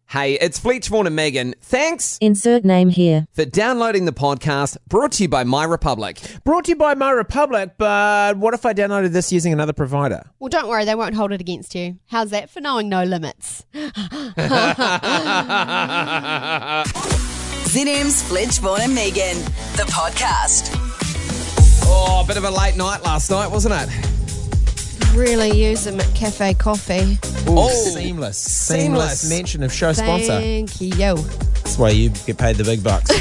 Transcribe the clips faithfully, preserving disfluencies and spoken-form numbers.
Hey, it's Fletch, Vaughan and Megan. Thanks Insert name here. for downloading the podcast, brought to you by My Republic. Brought to you by My Republic, but what if I downloaded this using another provider? Well, don't worry, they won't hold it against you. How's that for knowing no limits? Z M's Fletch, Vaughan and Megan, the podcast. Oh, a bit of a late night last night, wasn't it? Really use them at Cafe Coffee. Ooh, Oh, seamless. seamless. Seamless mention of show sponsor. Thank you. That's why you get paid the big bucks.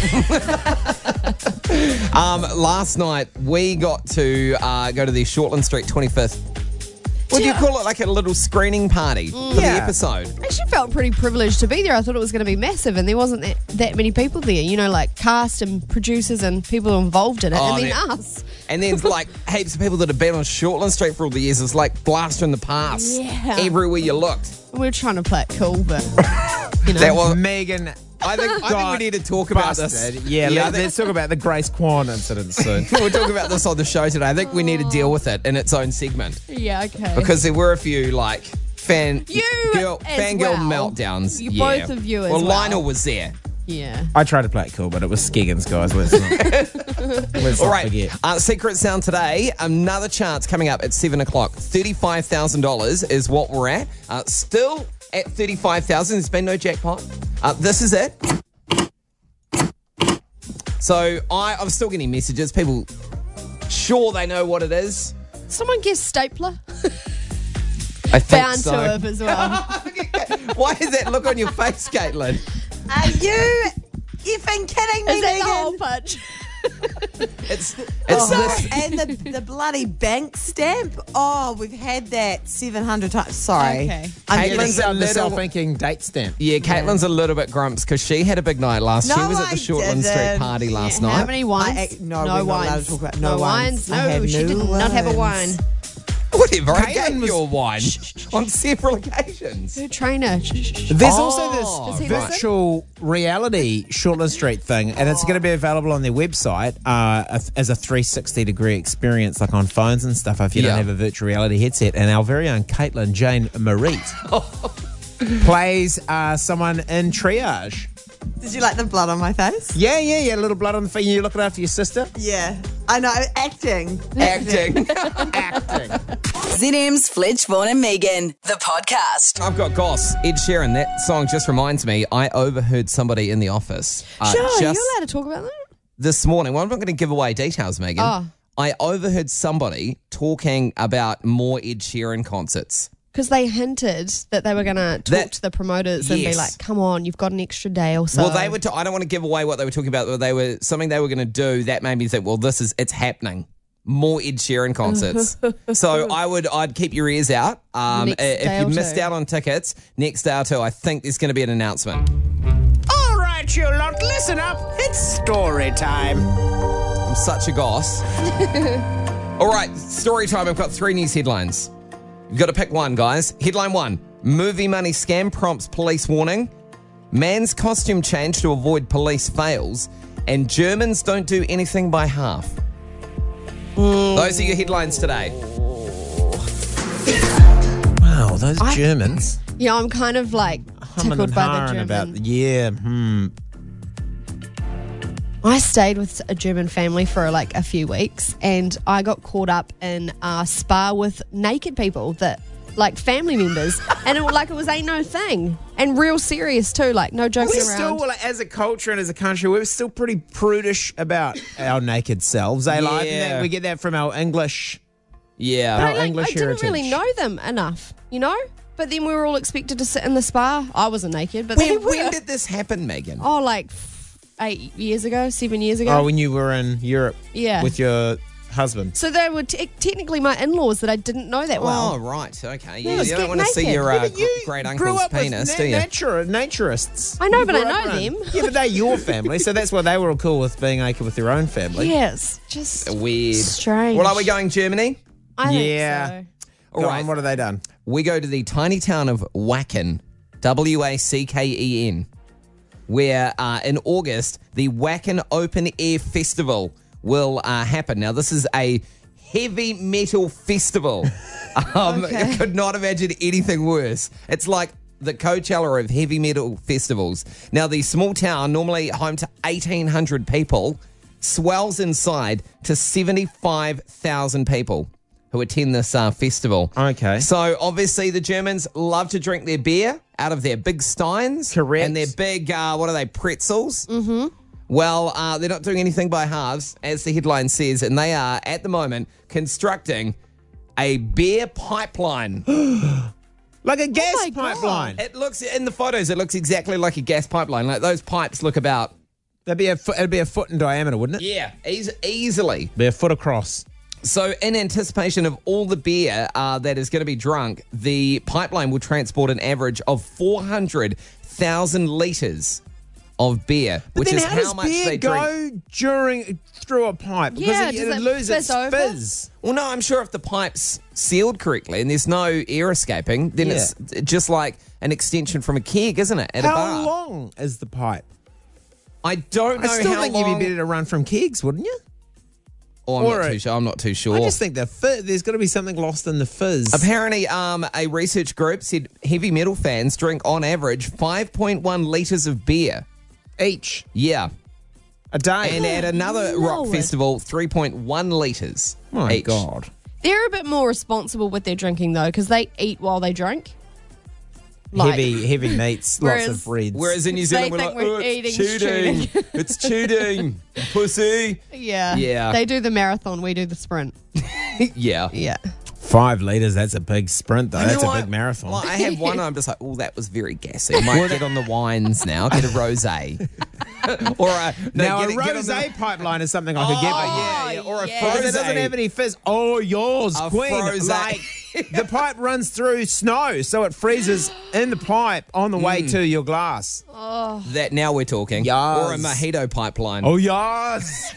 Um, last night, we got to uh, go to the Shortland Street twenty-fifth. What do you call it? Like a little screening party for the Yeah. episode. I actually felt pretty privileged to be there. I thought it was going to be massive, and there wasn't that, that many people there. You know, like cast and producers and people involved in it, Oh, and then that- us. And then like heaps of people that have been on Shortland Street for all the years. It's like blast from the past. Yeah. Everywhere you looked. We were trying to play it cool, but you know. That was. Megan. I think I think got we need to talk about busted. this. Yeah, I let, think- let's talk about the Grace Kwan incident soon. We'll talk about this on the show today. I think we need to deal with it in its own segment yeah, okay. because there were a few like fan You girl, as fangirl well. meltdowns. You- yeah. both of you as well. well. Lionel was there. yeah. I tried to play it cool, but it was Skeggins, guys. Let's not, let's All not right, forget. uh, secret sound today. Another chance coming up at seven o'clock. Thirty-five thousand dollars is what we're at. Uh, still at thirty-five thousand. There's been no jackpot. Uh, this is it. So I, I'm still getting messages. People sure they know what it is. Someone guess stapler? I think Bound so. to have as well. Why is that look on your face, Caitlin? Are you effing kidding me, Is that the whole Megan? punch? It's it's Oh, this. and the, the bloody bank stamp. Oh, we've had that seven hundred times. Sorry. Okay. I'm Caitlin's getting- a The self- the little- self-inking date stamp. Yeah, Caitlin's a little bit grumps because she had a big night last. No, she was at I the Shortland Street didn't. party last Yeah, night. How many wines? I ac- no, no we're not wines. allowed to talk about no wines. No, I had she no did not have a wine. wines. Whatever, I Caitlin gave was- you a wine on several occasions. Her trainer. Shh, shh, shh. There's Oh. also Does this he listen? virtual reality Shortland Street thing, and it's going to be available on their website uh, as a three sixty degree experience, like on phones and stuff, if you Yeah. don't have a virtual reality headset. And our very own Caitlin Jane Marie plays uh, someone in triage. Did you like the blood on my face? Yeah, yeah, yeah. A little blood on the feet. You looking after your sister? Yeah. I know. Acting. Acting. Acting. Z M's Fletch, Vaughan and Megan, the podcast. I've got Goss. Ed Sheeran. That song just reminds me, I overheard somebody in the office. Uh, Sure, just you're allowed to talk about that? this morning. Well, I'm not going to give away details, Megan. Oh. I overheard somebody talking about more Ed Sheeran concerts. Because they hinted that they were going to talk That- to the promoters and yes. be like, come on, you've got an extra day or so. Well, they were. T- I don't want to give away what they were talking about, but they were something they were going to do. That made me think, well, this is it's happening. More Ed Sheeran concerts. So I would, I'd keep your ears out. Um, Next if day you or missed two. out on tickets, next day or two, I think there's going to be an announcement. All right, you lot, listen up. It's story time. I'm such a goss. All right, story time. I've got three news headlines. You've got to pick one, guys. Headline one: movie money scam prompts police warning. Man's costume change to avoid police fails, and Germans don't do anything by half. Those are your headlines today. Wow, those Germans. Yeah, I'm kind of like Humming tickled and by the hawing German. about, yeah, hmm. I stayed with a German family for like a few weeks, and I got caught up in a spa with naked people that, like family members, and it was like it was ain't no thing, and real serious too, like no joking We're around. still, like, as a culture and as a country, we're still pretty prudish about our naked selves. Eh? Like, I think Yeah. that we get that from our English. Yeah. But I, our like, English I didn't really heritage. know them enough, you know. But then we were all expected to sit in the spa. I wasn't naked, but When, then when did this happen, Megan? oh, like f- eight years ago, seven years ago. Oh, when you were in Europe Yeah. with your husband. so they were te- technically my in-laws that I didn't know that well. Oh, right. Okay. Yeah, Yeah, let's you don't get want to see naked. your Yeah, uh, But you great grew uncle's up with penis, na- do you? nature, naturists. I know, You but I grew up know around- them. Yeah, but they're your family, so that's why they were all cool with being naked with their own family. Yes, just Weird. strange. Well, are we going Germany? I think Yeah. so. All Go right. on, what have they done? We go to the tiny town of Wacken, W A C K E N, where uh, in August, the Wacken Open Air Festival will uh, happen. Now, this is a heavy metal festival. Um, Okay. I could not imagine anything worse. It's like the Coachella of heavy metal festivals. Now, the small town, normally home to eighteen hundred people, swells inside to seventy-five thousand people who attend this uh, festival. Okay. So, obviously, the Germans love to drink their beer out of their big steins. Correct. And their big, uh, what are they, pretzels? Mm-hmm. Well, uh, they're not doing anything by halves, as the headline says, and they are, at the moment, constructing a beer pipeline. Like a gas my God. pipeline. It looks, in the photos, it looks exactly like a gas pipeline. Like, those pipes look about... That'd be a foot, it'd be a foot in diameter, wouldn't it? Yeah, eas- easily. Be a foot across. So, in anticipation of all the beer uh, that is going to be drunk, the pipeline will transport an average of four hundred thousand litres of beer, But which then is how, how, does much beer they go drink. during through a pipe? Because Yeah, it, does it it loses its fizz over? fizz. Well, no, I'm sure if the pipe's sealed correctly and there's no air escaping, then Yeah. it's just like an extension from a keg, isn't it? At a How bar. long is the pipe? I don't know I still how think long. you'd be better to run from kegs, wouldn't you? Oh, I'm or not a- too sure. I'm not too sure. I just think the fizz, there's got to be something lost in the fizz. Apparently, um, a research group said heavy metal fans drink on average five point one litres of beer. Each Yeah. a day. And at another rock Lord. festival, three point one litres. My each. God. They're a bit more responsible with their drinking, though, because they eat while they drink. Like- heavy, heavy meats, Whereas- lots of breads. Whereas in New They Zealand, we're think like, we're oh, it's eating cheating. cheating." It's cheating. Pussy. Yeah. Yeah. They do the marathon, we do the sprint. Yeah. Yeah. Five litres, that's a big sprint, though. You know That's a what? big marathon. Well, I have one and I'm just like, oh, that was very gassy. I might get on the wines now, get a rosé. or a, no, now, get, a it- get on the- rosé pipeline is something I could get Oh, behind. yeah, yeah. Or a yeah. Because it frosé. doesn't have any fizz. Oh, yours, A queen. frosé. Like, the pipe runs through snow, so it freezes in the pipe on the way to your glass. That now we're talking. Yes. Or a mojito pipeline. Oh, yes.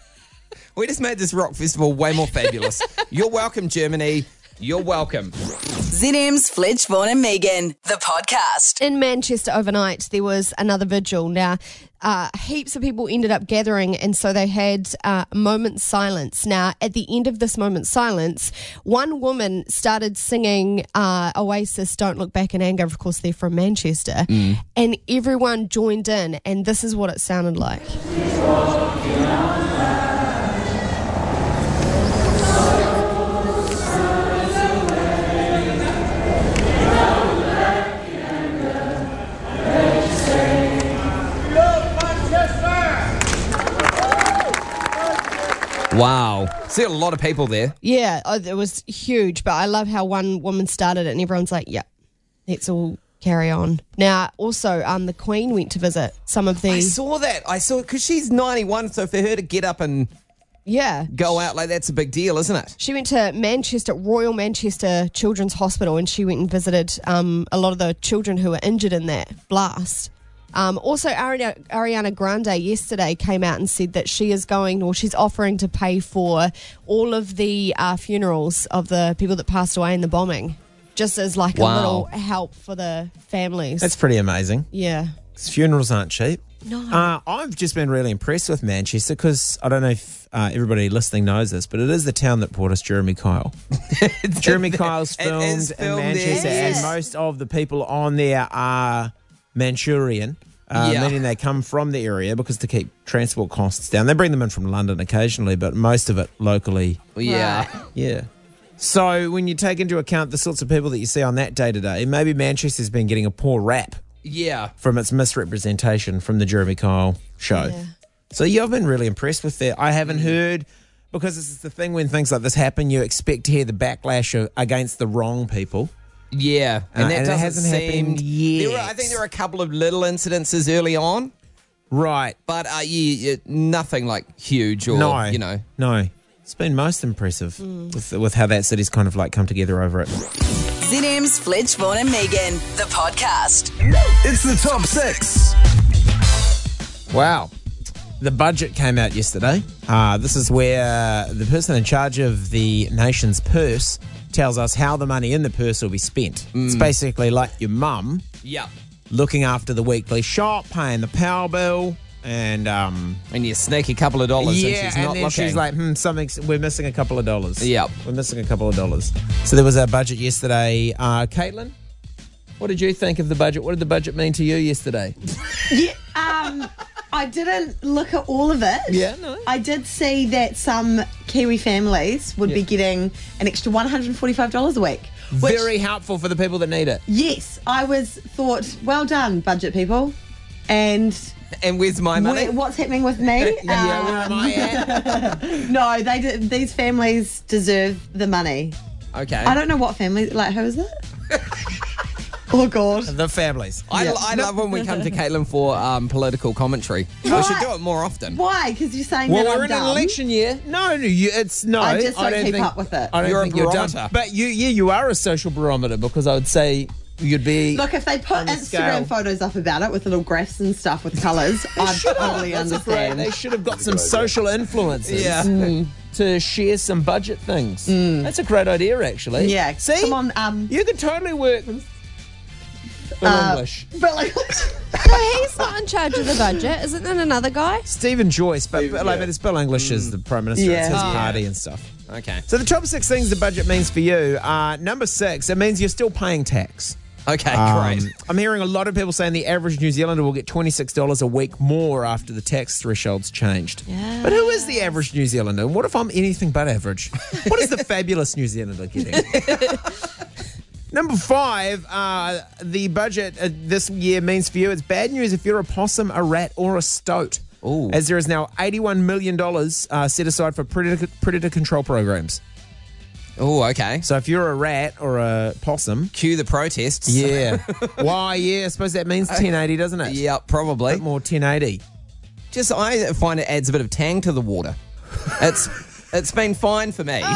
We just made this rock festival way more fabulous. You're welcome, Germany. You're welcome. Z M's Fletch, Vaughan and Megan, the podcast. In Manchester overnight, there was another vigil. Now, uh, heaps of people ended up gathering, and so they had uh, a moment's silence. Now, at the end of this moment's silence, one woman started singing uh, Oasis, Don't Look Back in Anger. Of course, they're from Manchester. And everyone joined in, and this is what it sounded like. Wow. See a lot of people there. Yeah, oh, it was huge, but I love how one woman started it and everyone's like, yeah, let's all carry on. Now, also, um, the Queen went to visit some of the... I saw that. I saw because she's ninety-one, so for her to get up and yeah. go out like that's a big deal, isn't it? She went to Manchester, Royal Manchester Children's Hospital, and she went and visited um, a lot of the children who were injured in that blast. Um, also, Ari- Ariana Grande yesterday came out and said that she is going, or she's offering to pay for all of the uh, funerals of the people that passed away in the bombing, just as like a Wow. little help for the families. That's pretty amazing. yeah. 'Cause funerals aren't cheap. No. Uh, I've just been really impressed with Manchester because I don't know if uh, everybody listening knows this, but it is the town that brought us Jeremy Kyle. Jeremy Kyle's It filmed, is in filmed there, Manchester, yes. and most of the people on there are Manchurian. Uh, Yeah. Meaning they come from the area because to keep transport costs down. They bring them in from London occasionally, but most of it locally. Yeah. Right. Yeah. So when you take into account the sorts of people that you see on that day to day, maybe Manchester's been getting a poor rap Yeah. from its misrepresentation from the Jeremy Kyle show. Yeah. So yeah, I've been really impressed with that. I haven't heard, because this is the thing when things like this happen, you expect to hear the backlash of, against the wrong people. Yeah. Uh, And that and it doesn't hasn't seem, happened yet. There were, I think there were a couple of little incidences early on, Right. but uh, yeah, yeah, nothing like huge or, no. you know. No. It's been most impressive with, with how that city's kind of like come together over it. Z M's Fletch, Vaughan and Megan, the podcast. It's the top six. Wow. The budget came out yesterday. Uh, this is where the person in charge of the nation's purse tells us how the money in the purse will be spent. It's basically like your mum Yeah. looking after the weekly shop, paying the power bill, and um, And you sneak a couple of dollars yeah, and she's and not then looking. she's like, hmm, something's we're missing a couple of dollars. Yep. we're missing a couple of dollars. So there was a budget yesterday. Uh, Caitlin, What did you think of the budget? What did the budget mean to you yesterday? Yeah, um, I didn't look at all of it. Yeah, no. I did see that some Kiwi families would be Yeah. getting an extra one hundred forty-five dollars a week. Which, Very helpful for the people that need it. yes, I was thought, well done, budget people. And And where's my money? where- what's happening with me? Yeah, Um, where am I at? no, they did, these families deserve the money. Okay. I don't know what family, like, who is it? Oh, God. The families. I, Yeah. I love when we come to Caitlin for um, political commentary. We Why? should do it more often. Why? Because you're saying Well, that we're I'm in dumb. an election year. No, no, you, it's no. I just don't keep think, up with it. I don't You're a think you're dumb. barometer. But you, yeah, you are a social barometer because I would say you'd be. Look, if they put on the Instagram scale. photos up about it with little graphs and stuff with colours, I totally That's a great- understand. They should have got some social influencers. Yeah. Mm. To share some budget things. That's a great idea, actually. Yeah, See? come on, um, You could totally work with Bill uh, English. But like, So he's not in charge of the budget, isn't it? Another guy? Stephen Joyce, but, but like, but it's Bill English is the Prime Minister. Yeah. It's his Oh. party and stuff. Okay. So the top six things the budget means for you. Uh, number six, it means you're still paying tax. Okay, Um, great. I'm hearing a lot of people saying the average New Zealander will get twenty-six dollars a week more after the tax thresholds changed. Yeah. But who is the average New Zealander? And what if I'm anything but average? What is the fabulous New Zealander getting? Number five, uh, the budget uh, this year means for you, it's bad news if you're a possum, a rat, or a stoat. Ooh. As there is now eighty-one million dollars uh, set aside for predator, predator control programs. Oh, okay. So if you're a rat or a possum, Cue the protests. yeah. Why, yeah, I suppose that means ten eighty, doesn't it? Yep, A probably. bit more ten eighty. Just I find it adds a bit of tang to the water. It's it's been fine for me.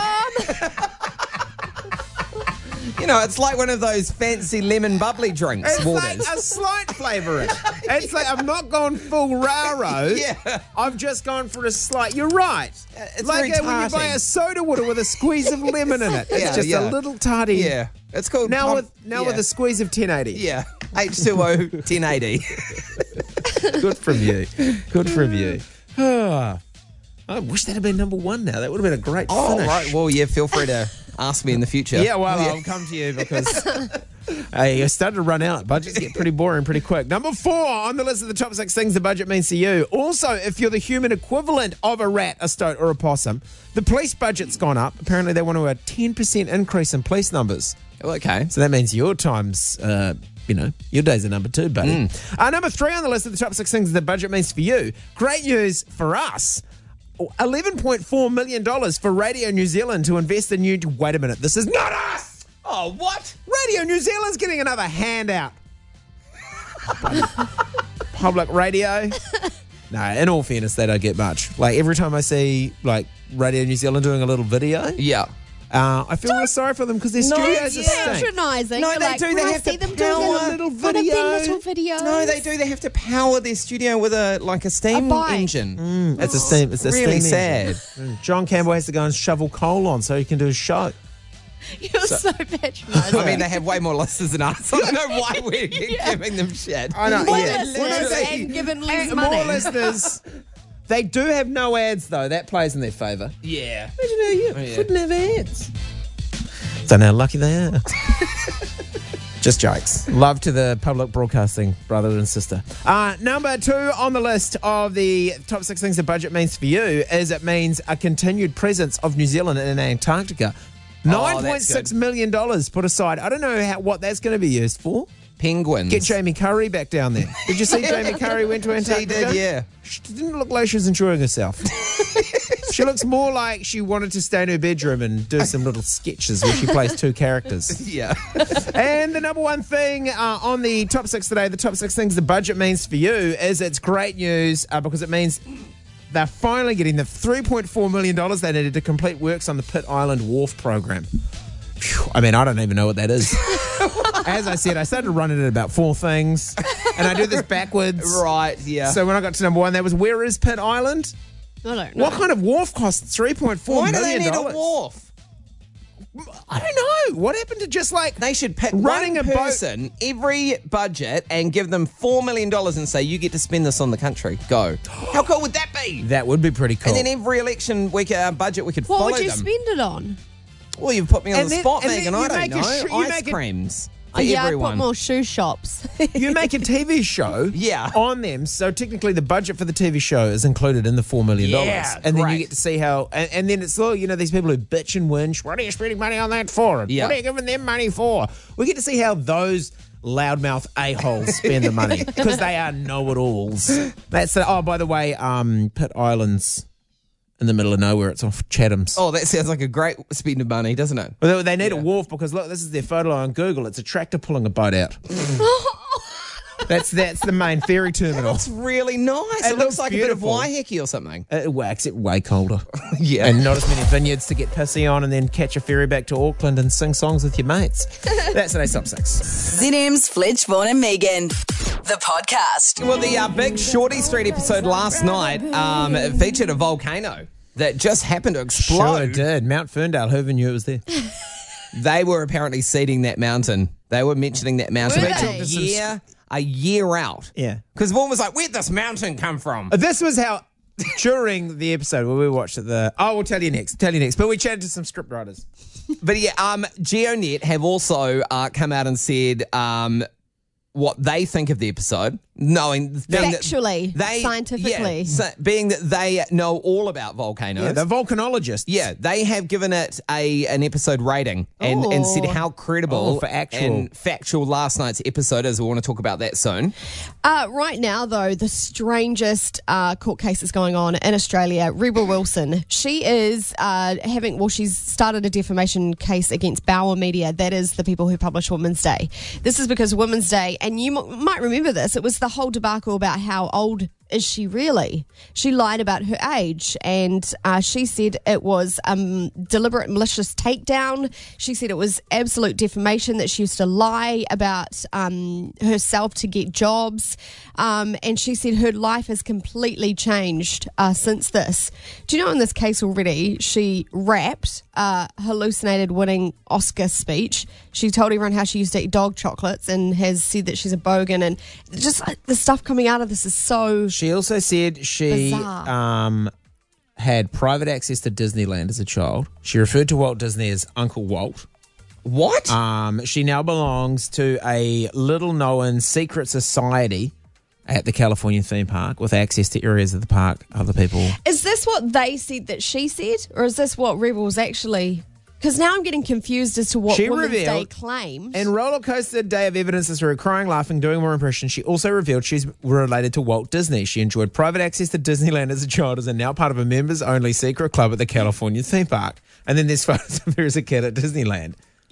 You know, it's like one of those fancy lemon bubbly drinks, It's waters. like a slight flavour in it. It's like I've not gone full raro. Yeah. I've just gone for a slight. You're right. it's like very uh, when you buy tarty. a soda water with a squeeze of lemon in it. It's Yeah, just yeah. a little tarty. Yeah, it's called Now pump- with now yeah. with a squeeze of ten eighty. yeah H two O ten eighty. Good from you. Good from you. Ah. I wish that had been number one now. That would have been a great Oh, finish. right. Well, yeah. Feel free to ask me in the future. Yeah, well, I'll come to you because hey, I started to run out. Budgets get pretty boring pretty quick. Number four on the list of the top six things the budget means to you. Also, if you're the human equivalent of a rat, a stoat, or a possum, the police budget's gone up. Apparently, they want to a ten percent increase in police numbers. Oh, okay. So that means your time's, uh, you know, your days are number two, buddy. Uh, number three on the list of the top six things the budget means for you. Great news for us. eleven point four million dollars for Radio New Zealand to invest in new... Wait a minute, this is not us! Oh, what? Radio New Zealand's getting another handout. Public radio. No, in all fairness, they don't get much. Like, every time I see, like, Radio New Zealand doing a little video, Yeah. uh, I feel real sorry for them because their No, studios are yeah. stink. Patronising. No, You're they like, do. They "When I have to see them power doing a little one of video." their little videos. No, they do. They have to power their studio with a like a steam A bike. engine. It's a steam. It's a really steam sad. engine. John Campbell has to go and shovel coal on so he can do his show. You're so, patronising. I mean, they have way more listeners than us. I don't know why we're giving them shit. I know. More yeah. listeners Literally. and given less And money. more listeners. They do have no ads though. That plays in their favour. Yeah. Imagine how you Oh, yeah. wouldn't have ads. Don't know how lucky they are. Just jokes. Love to the public broadcasting brother and sister. Uh, number two on the list of the top six things the budget means for you is it means a continued presence of New Zealand in Antarctica. Nine point six good. million dollars put aside. I don't know how, what that's going to be used for. Penguins. Get Jamie Curry back down there. Did you see Jamie Curry went to She Antarctica? did, yeah. She didn't look like she was enjoying herself. She looks more like she wanted to stay in her bedroom and do some little sketches where she plays two characters. Yeah. And the number one thing uh, on the top six today, the top six things the budget means for you, is it's great news uh, because it means they're finally getting the three point four million dollars they needed to complete works on the Pitt Island Wharf program. Phew, I mean, I don't even know what that is. As I said, I started running at about four things, and I do this backwards. Right, yeah. So when I got to number one, that was where is Pitt Island? I don't know. What kind of wharf costs three point four why do million they need dollars? a wharf? I don't know. What happened to just like They should pick running one a boat? person every budget and give them four million dollars and say, you get to spend this on the country. Go. How cool would that be? That would be pretty cool. And then every election we could, uh, budget, we could What follow would you them. spend it on? Well, you've put me on And the then- spot, and then Megan. you I don't make a know. sh- you Ice make a- creams. for yeah, I everyone. put more shoe shops. You make a T V show Yeah. on them, so technically the budget for the T V show is included in the four million dollars. Yeah, and then great. you get to see how, and, and then it's all, you know, these people who bitch and whinge, what are you spending money on that for? Yeah. What are you giving them money for? We get to see how those loudmouth a-holes spend the money, because they are know-it-alls. That's the, oh, by the way, um, Pitt Island's in the middle of nowhere. It's off Chatham's. Oh, that sounds like a great spend of money, doesn't it? Well, they need a wharf because, look, this is their photo on Google. It's a tractor pulling a boat out. That's that's the main ferry terminal. It's really nice. It, It looks looks like beautiful. a bit of Waiheke or something. Uh, well, except way colder. Yeah. And not as many vineyards to get pissy on and then catch a ferry back to Auckland and sing songs with your mates. That's today's top six. Z M's Fledge, Vaughan and Megan, the podcast. Well, the uh, big Shorty Street episode last night um, it featured a volcano that just happened to explode. Sure did. Mount Ferndale, whoever knew it was there. They were apparently seeding that mountain. They were mentioning that mountain Were a they? year, a year out. Yeah. Because Vaughan was like, where'd this mountain come from? This was how, during the episode where we watched it, the, oh, we'll tell you next, tell you next. But we chatted to some script writers. But yeah, um, GeoNet have also uh, come out and said um, what they think of the episode, knowing being that Factually, they, scientifically. yeah, so being that they know all about volcanoes. Yeah, the volcanologists. Yeah, they have given it a an episode rating and, and said Oh. how credible Oh, for actual. and factual last night's episode is. We want to talk about that soon. Uh, right now, though, the strangest uh, court case is going on in Australia. Rebel Wilson, she is uh, having, well, she's started a defamation case against Bauer Media. That is the people who publish Women's Day. This is because Women's Day, and you m- might remember this, it was the whole debacle about how old is she really? She lied about her age, and uh, she said it was um, deliberate malicious takedown. She said it was absolute defamation, that she used to lie about um, herself to get jobs, um, and she said her life has completely changed uh, since this. Do you know in this case already, she rapped a hallucinated winning Oscar speech. She told everyone how she used to eat dog chocolates and has said that she's a bogan, and just like, the stuff coming out of this is so... She also said she Bizarre. um, had private access to Disneyland as a child. She referred to Walt Disney as Uncle Walt. What? Um, she now belongs to a little-known secret society at the California theme park with access to areas of the park other people. Is this what they said that she said, or is this what Rebels actually... Because now I'm getting confused as to what She Women's Day revealed claimed. In Roller Coaster Day of Evidence is her crying, laughing, doing more impressions. She also revealed she's related to Walt Disney. She enjoyed private access to Disneyland as a child, is now part of a members-only secret club at the California theme park. And then there's photos of her as a kid at Disneyland.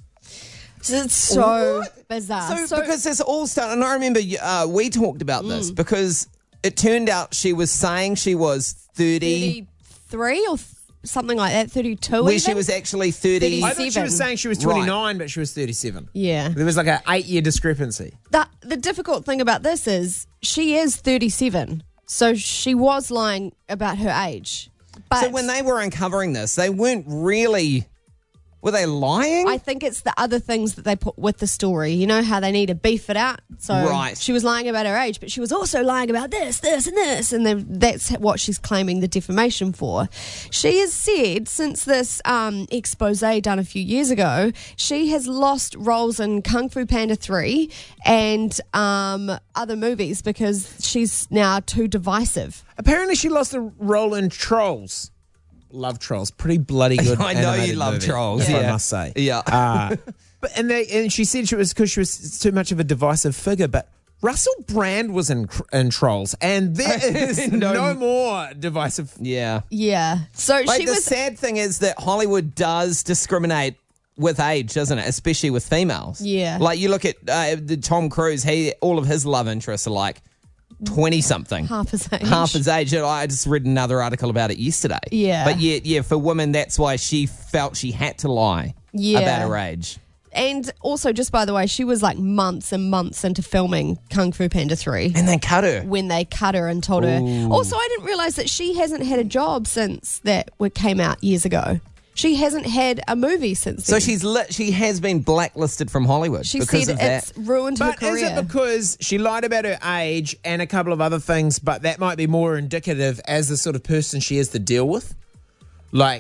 It's so bizarre. So, because this all started, and I remember uh, we talked about this because it turned out she was saying she was thirty, thirty-three or th- something like that, thirty-two when even? she was actually thirty. I thought she was saying she was twenty-nine, but she was thirty-seven. Yeah. There was like an eight-year discrepancy. The, the difficult thing about this is she is thirty-seven, so she was lying about her age. But So when they were uncovering this, they weren't really. Were they lying? I think it's the other things that they put with the story. You know how they need to beef it out. So Right. she was lying about her age, but she was also lying about this, this, and this, and then that's what she's claiming the defamation for. She has said since this um, expose done a few years ago, she has lost roles in Kung Fu Panda three and um, other movies because she's now too divisive. Apparently she lost a role in Trolls. Love Trolls. Pretty bloody good. I know you animated love movie, Trolls, if yeah. I must say. Yeah. Uh, but and they and she said she was because she was too much of a divisive figure. But Russell Brand was in in Trolls, and there is No. no, more divisive. yeah. Yeah. So Like she the was. sad thing is that Hollywood does discriminate with age, doesn't it? Especially with females. Yeah. Like you look at uh, the Tom Cruise. He all of his love interests are like twenty something. Half his age. Half his age. I just read another article about it yesterday. Yeah. But yeah, yeah, for women, that's why she felt she had to lie Yeah. about her age. And also, just by the way, she was like months and months into filming Kung Fu Panda three And they cut her. when they cut her and told her. Also, I didn't realize that she hasn't had a job since that came out years ago. She hasn't had a movie since So then. she's lit, she has been blacklisted from Hollywood She because said of that. it's ruined her But is career. it because she lied about her age and a couple of other things? But that might be more indicative as the sort of person she is to deal with. Like,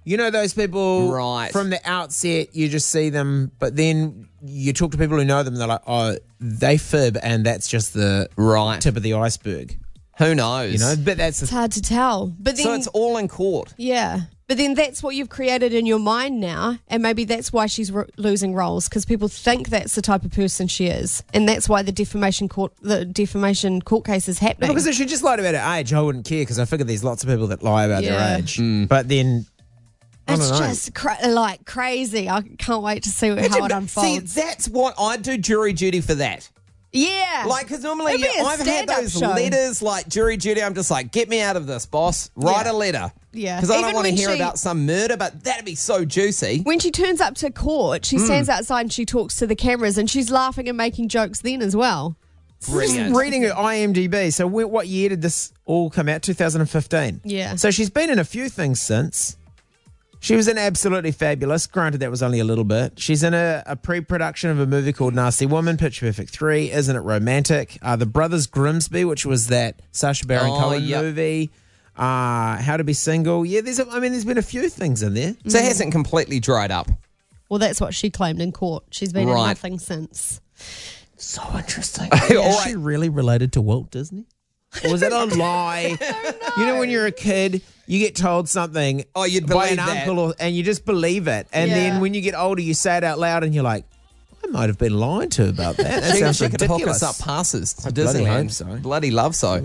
You know those people Right. from the outset, you just see them, but then you talk to people who know them, and they're like, oh, they fib, and that's just the Right. tip of the iceberg. Who knows? You know, but that's It's the, hard to tell. But then, so it's all in court. yeah. But then that's what you've created in your mind now, and maybe that's why she's ro- losing roles because people think that's the type of person she is, and that's why the defamation court, the defamation court case is happening. because if she just lied about her age, I wouldn't care because I figure there's lots of people that lie about Yeah. their age. But then, I it's don't know. just cra- like crazy. I can't wait to see how Imagine- it See, unfolds. that's what I do jury duty for that. yeah, Like, because normally It'd be yeah, a I've had stand-up those show. letters, like jury duty. I'm just like, get me out of this, boss. Write Yeah. a letter. Yeah. Because I don't Even want to when hear she- about some murder, but that'd be so juicy. When she turns up to court, Hmm. she stands outside and she talks to the cameras, and she's laughing and making jokes then as well. Brilliant. Reading her I M D B. So, wh- what year did this all come out? two thousand fifteen. Yeah. So, she's been in a few things since. She was in Absolutely Fabulous. Granted, that was only a little bit. She's in a, a pre-production of a movie called Nasty Woman, Pitch Perfect three, Isn't It Romantic? Uh, the Brothers Grimsby, which was that Sacha Baron Oh, Cohen yep. movie. Uh, How to Be Single. Yeah, there's. A, I mean, there's been a few things in there. So it hasn't completely dried up. Well, that's what she claimed in court. She's been in Right. nothing since. So interesting. All Is right. she really related to Walt Disney? Or was that a lie? You know, when you're a kid, you get told something Oh, you'd by an believe that. uncle, or, and you just believe it. And Yeah. then when you get older, you say it out loud, and you're like, I might have been lied to about that. That She, sounds she could ridiculous. hook us up passes to I bloody Disneyland. hope so. Bloody love so.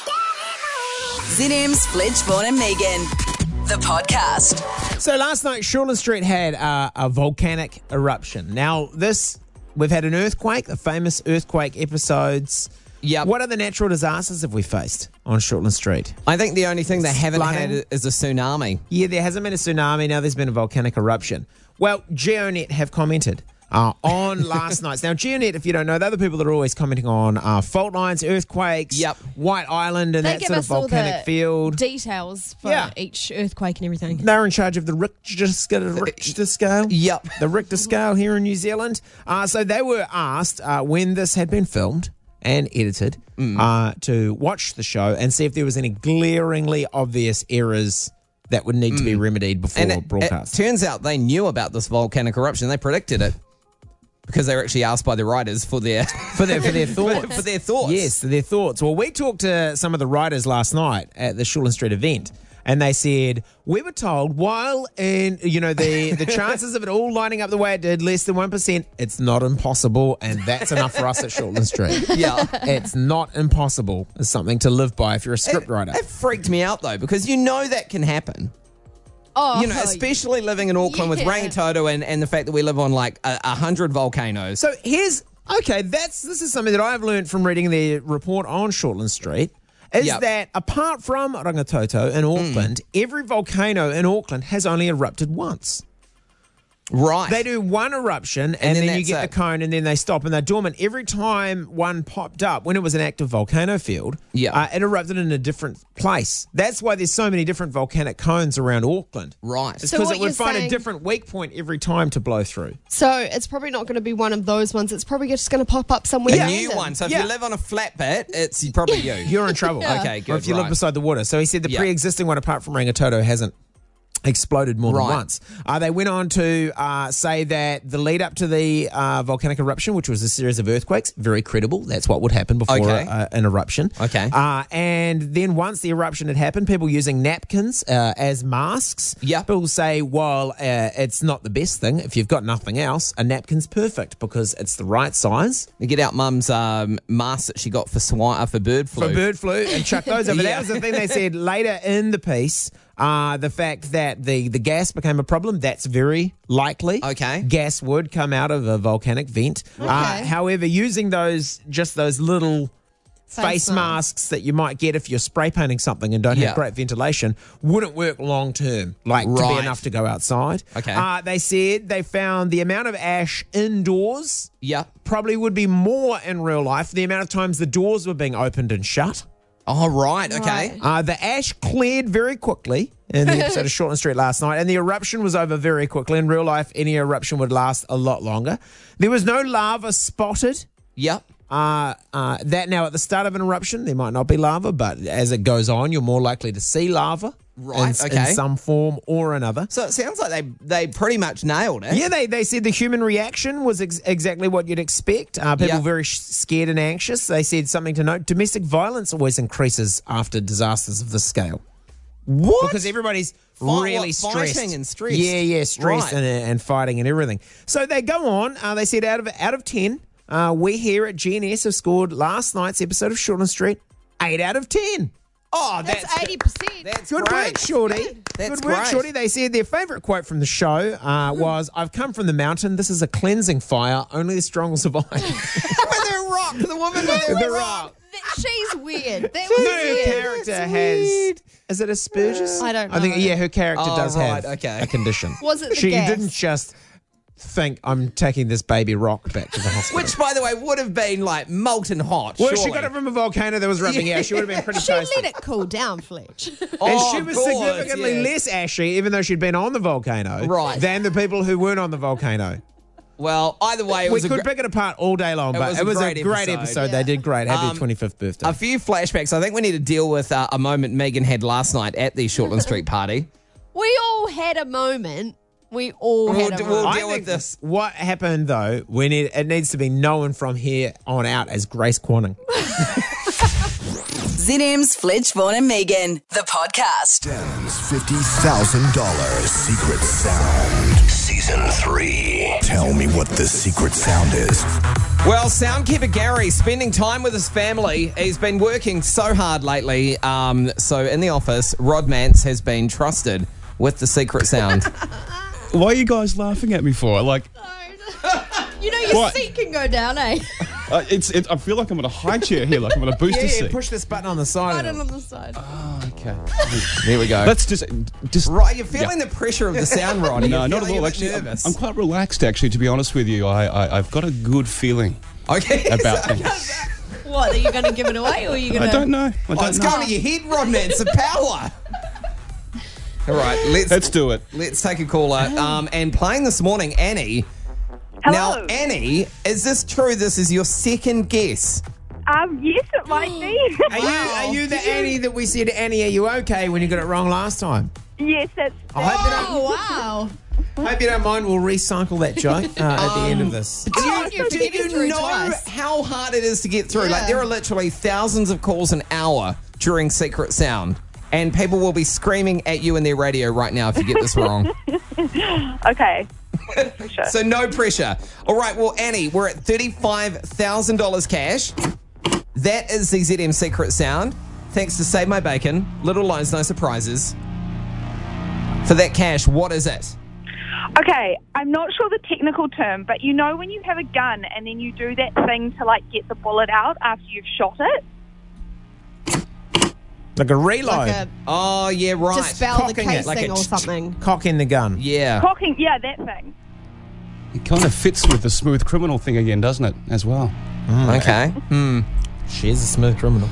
Z M's Fledge, Vaughan and Megan. The podcast. So last night, Shortland Street had uh, a volcanic eruption. Now, this, we've had an earthquake, the famous earthquake episodes. Yep. What other natural disasters have we faced on Shortland Street? I think the only thing they haven't Flooding. had is a tsunami. Yeah, there hasn't been a tsunami. Now there's been a volcanic eruption. Well, GeoNet have commented uh, on last night's. Now, GeoNet, if you don't know, they're the people that are always commenting on uh, fault lines, earthquakes, Yep. White Island, and They that give sort of us all volcanic the field. details for Yeah. each earthquake and everything. They're in charge of the Richter scale. Richter scale. Yep. The Richter scale here in New Zealand. Uh, so they were asked uh, when this had been filmed and edited uh, to watch the show and see if there was any glaringly obvious errors that would need to be remedied before And it, broadcast. it turns out they knew about this volcanic eruption. They predicted it because they were actually asked by the writers for their for their for their thoughts. for their thoughts. Yes, their thoughts. Well, we talked to some of the writers last night at the Shortland Street event, and they said we were told while in you know the the chances of it all lining up the way it did less than one percent, it's not impossible, and that's enough for us at Shortland Street. Yeah. It's not impossible. It's something to live by if you're a scriptwriter. It freaked me out though because you know that can happen. Oh, You know, especially living in Auckland with Yeah. Rangitoto and, and the fact that we live on like a, a hundred volcanoes. So here's okay. That's this is something that I've learned from reading the report on Shortland Street. Is Yep. that apart from Rangitoto in Auckland, every volcano in Auckland has only erupted once. Right. They do one eruption and, then then, you that's get it. the cone and then they stop and they're dormant. Every time one popped up, when it was an active volcano field, Yeah. uh, it erupted in a different place. That's why there's so many different volcanic cones around Auckland. Right. It's So because what it would you're find a saying- different weak point every time to blow through. So it's probably not going to be one of those ones. It's probably just going to pop up somewhere. a random. new one. So if Yeah. you live on a flat bit, it's probably you. You're in trouble. Okay, good. Or if you live right. beside the water. So he said the Yeah. pre-existing one, apart from Rangitoto, hasn't exploded more Right. than once. Uh, they went on to uh, say that the lead up to the uh, volcanic eruption, which was a series of earthquakes, very credible. That's what would happen before Okay. uh, an eruption. Okay. Uh, and then once the eruption had happened, people using napkins uh, as masks. Yeah. People say, well, uh, it's not the best thing. If you've got nothing else, a napkin's perfect because it's the right size. You get out mum's um, mask that she got for swine, uh, for bird flu. For bird flu and chuck those over. Yeah. That was the thing they said later in the piece. Uh, the fact that the, the gas became a problem, that's very likely. Okay. Gas would come out of a volcanic vent. Uh, Okay. however, using those, just those little face, Face mask. masks that you might get if you're spray painting something and don't Yeah. have great ventilation wouldn't work long term, like to Right. be enough to go outside. Okay. Uh, they said they found the amount of ash indoors Yeah. probably would be more in real life. The amount of times the doors were being opened and shut. Oh, right. Okay. Right. Uh, the ash cleared very quickly in the episode of Shortland Street last night, and the eruption was over very quickly. In real life, any eruption would last a lot longer. There was no lava spotted Yep. Uh, uh, that now at the start of an eruption, there might not be lava, but as it goes on, you're more likely to see lava. Right, in, okay. in some form or another. So it sounds like they they pretty much nailed it. Yeah, they, they said the human reaction was ex- exactly what you'd expect. Uh, people Yep. very sh- scared and anxious. They said something to note. Domestic violence always increases after disasters of this scale. What? Because everybody's Fight- really what, stressed. fighting and stressed? Yeah, yeah, stressed Right. and, and fighting and everything. So they go on. Uh, they said out of out of ten, uh, we here at G N S have scored last night's episode of Shortland Street eight out of ten. Oh, That's that's eighty percent. That's Good great. work, Shorty. That's Good work, great. Shorty. They said their favourite quote from the show uh, was, "I've come from the mountain. This is a cleansing fire. Only the strong will survive." With the rock, the woman with the, The rock. rock. She's weird. That was No, her weird. character has. Is it Asperger's? I don't I think know. yeah, her character Oh, does right, have okay. a condition. Was it the She gas? didn't just think I'm taking this baby rock back to the hospital. Which, by the way, would have been like molten hot. well, she surely. got it from a volcano that was rubbing out. She would have been pretty She toasty. let it cool down, Fletch. And Oh, she was of course, significantly yeah. less ashy, even though she'd been on the volcano, Right. than the people who weren't on the volcano. Well, either way, it We was a could gr- pick it apart all day long, It but was it a was great a great episode. episode. Yeah. They did great. Happy Um, twenty-fifth birthday. a few flashbacks. I think we need to deal with uh, a moment Megan had last night at the Shortland Street party. We all had a moment. We all We'll had d- a we'll moment. deal I with think this. What happened though? We need it needs to be known from here on out as Grace Quanning. Z M's Fledge, Vaughan and Megan, the podcast. Dan's fifty thousand dollars secret sound. Season three. Tell me what the secret sound is. Well, Soundkeeper Gary spending time with his family. He's been working so hard lately. Um, so in the office, Rod Mance has been trusted with the secret sound. Why are you guys laughing at me for? Like, You know your What? seat can go down, eh? uh, it's. It, I feel like I'm on a high chair here, like I'm on a booster Yeah, yeah, seat. push this button on the side. Right of it. on the side. Okay. There we go. Let's just, just. Right, you're feeling the pressure of the sound, Rod. No, You're not at feeling a all. bit Actually, I'm, nervous. I'm quite relaxed. Actually, to be honest with you, I, I I've got a good feeling okay. about so- things. What, are you going to give it away or are you going to... I don't know. I Oh, don't it's know. going to your head, Rod Mance. The power. All right, let's Let's do it. let's take a caller. Um, and playing this morning, Annie. Now, Hello. Annie, is this true? This is your second guess. Um, yes, it might be. Are you are you the Annie that we said, Annie, are you okay when you got it wrong last time? yes, that's. I hope you Oh, wow. don't, hope you don't mind. We'll recycle that joke uh, at the end of this. Do Oh, you, you're do getting you through know twice. how hard it is to get through? Like, Yeah. there are literally thousands of calls an hour during Secret Sound, and people will be screaming at you in their radio right now if you get this wrong. Okay. For sure. So no pressure. All right, well, Annie, we're at thirty-five thousand dollars cash. That is the Z M Secret Sound. Thanks to Save My Bacon. Little loans, no surprises. For that cash, what is it? Okay, I'm not sure the technical term, but you know when you have a gun and then you do that thing to like get the bullet out after you've shot it? Like a reload. Like a, Oh, yeah, right. dispel the Cocking it, casing like a or something. Cock in the gun. Yeah. Cocking, yeah, that thing. It kind of fits with the smooth criminal thing again, doesn't it? As well. Okay. Hmm. She's a smooth criminal.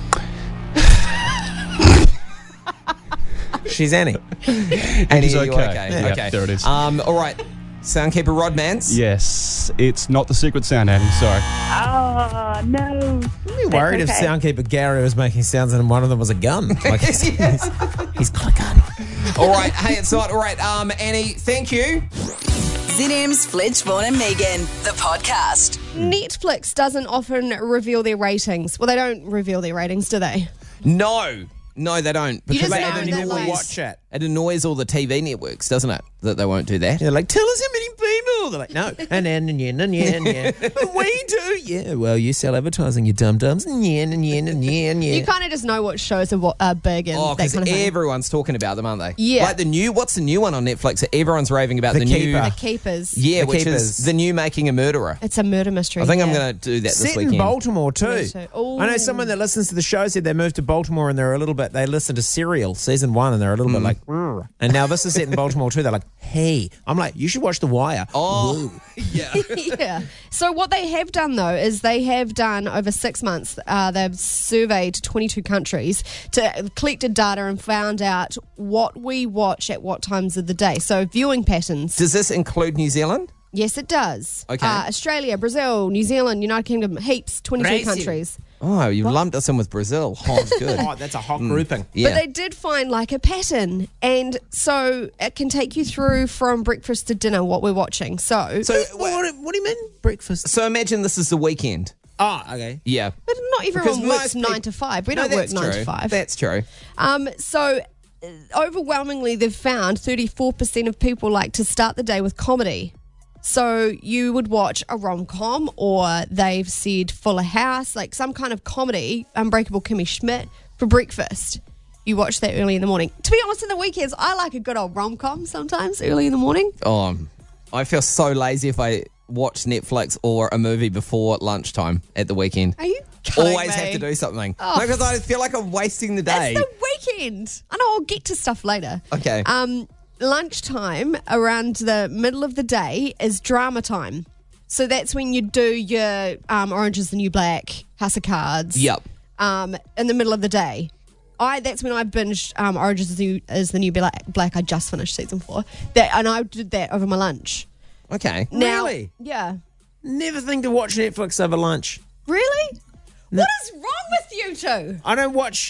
She's Annie. And He's are you okay. okay? Yeah, okay. there it is. Um, all right. Soundkeeper Rod Mance. Yes, it's not the secret sound, Annie. Sorry. Oh, no. I'd be worried if okay. Soundkeeper Gary was making sounds and one of them was a gun. Like, he's, he's, he's got a gun. All right. Hey, it's not. All right. Um, Annie, thank you. Z M's Fledge, Vaughan and Megan, the podcast. Netflix doesn't often reveal their ratings. Well, they don't reveal their ratings, do they? No. No, they don't. You just they know don't that, even like- watch it. It annoys all the T V networks, doesn't it? That they won't do that. They're like, tell us how many people. They're like, no. And then, and yeah, and yeah, and yeah. But we do. Yeah, well, you sell advertising, you dum-dums. And yeah, and yeah, and yeah, and yeah. You kind of just know what shows are, what, are big and Oh, that because kind of thing. everyone's talking about them, aren't they? Yeah. Like the new, what's the new one on Netflix that everyone's raving about? The The, new, Keeper. The Keepers. yeah, The which Keepers. is the new Making a Murderer. It's a murder mystery. I think I'm yeah. going to do that this Set weekend. in Baltimore too. Me too. Ooh. I know someone that listens to the show said they moved to Baltimore and they're a little bit. They listened to Serial season one and they're a little bit like, "Rrr." And now this is set in Baltimore too. They're like, hey, I'm like, you should watch The Wire. Oh, yeah. yeah. So what they have done though is they have done over six months. Uh, they've surveyed twenty-two countries, to collected data and found out what we watch at what times of the day. So viewing patterns. Does this include New Zealand? Yes, it does. Okay. Uh, Australia, Brazil, New Zealand, United Kingdom, heaps, twenty-two Brazil. countries. Oh, you've lumped us in with Brazil. Oh, it's good. Oh, that's a hot grouping. Yeah. But they did find like a pattern. And so it can take you through from breakfast to dinner what we're watching. So, so, What, what, what do you mean, breakfast? so imagine this is the weekend. Oh, okay. Yeah. but not everyone Because works most nine peop- to five. We No, don't work that's nine true. to five. That's true. Um, so uh, overwhelmingly, they've found thirty-four percent of people like to start the day with comedy. So you would watch a rom-com, or they've said Fuller House, like some kind of comedy, Unbreakable Kimmy Schmidt, for breakfast. You watch that early in the morning. To be honest, in the weekends, I like a good old rom-com sometimes early in the morning. Oh, I feel so lazy if I watch Netflix or a movie before lunchtime at the weekend. Are you kidding Always me? have to do something. Oh. Because I feel like I'm wasting the day. It's the weekend. I know, I'll get to stuff later. Okay. Um, lunchtime around the middle of the day is drama time. So that's when you do your um, Orange is the New Black, House of Cards. Yep. Um, in the middle of the day. I That's when I binged um, Orange is the, New, is the New Black. Black. I just finished season four. That, and I did that over my lunch. Okay. Now, Really? Yeah. Never think to watch Netflix over lunch. Really? What is wrong with you two? I don't watch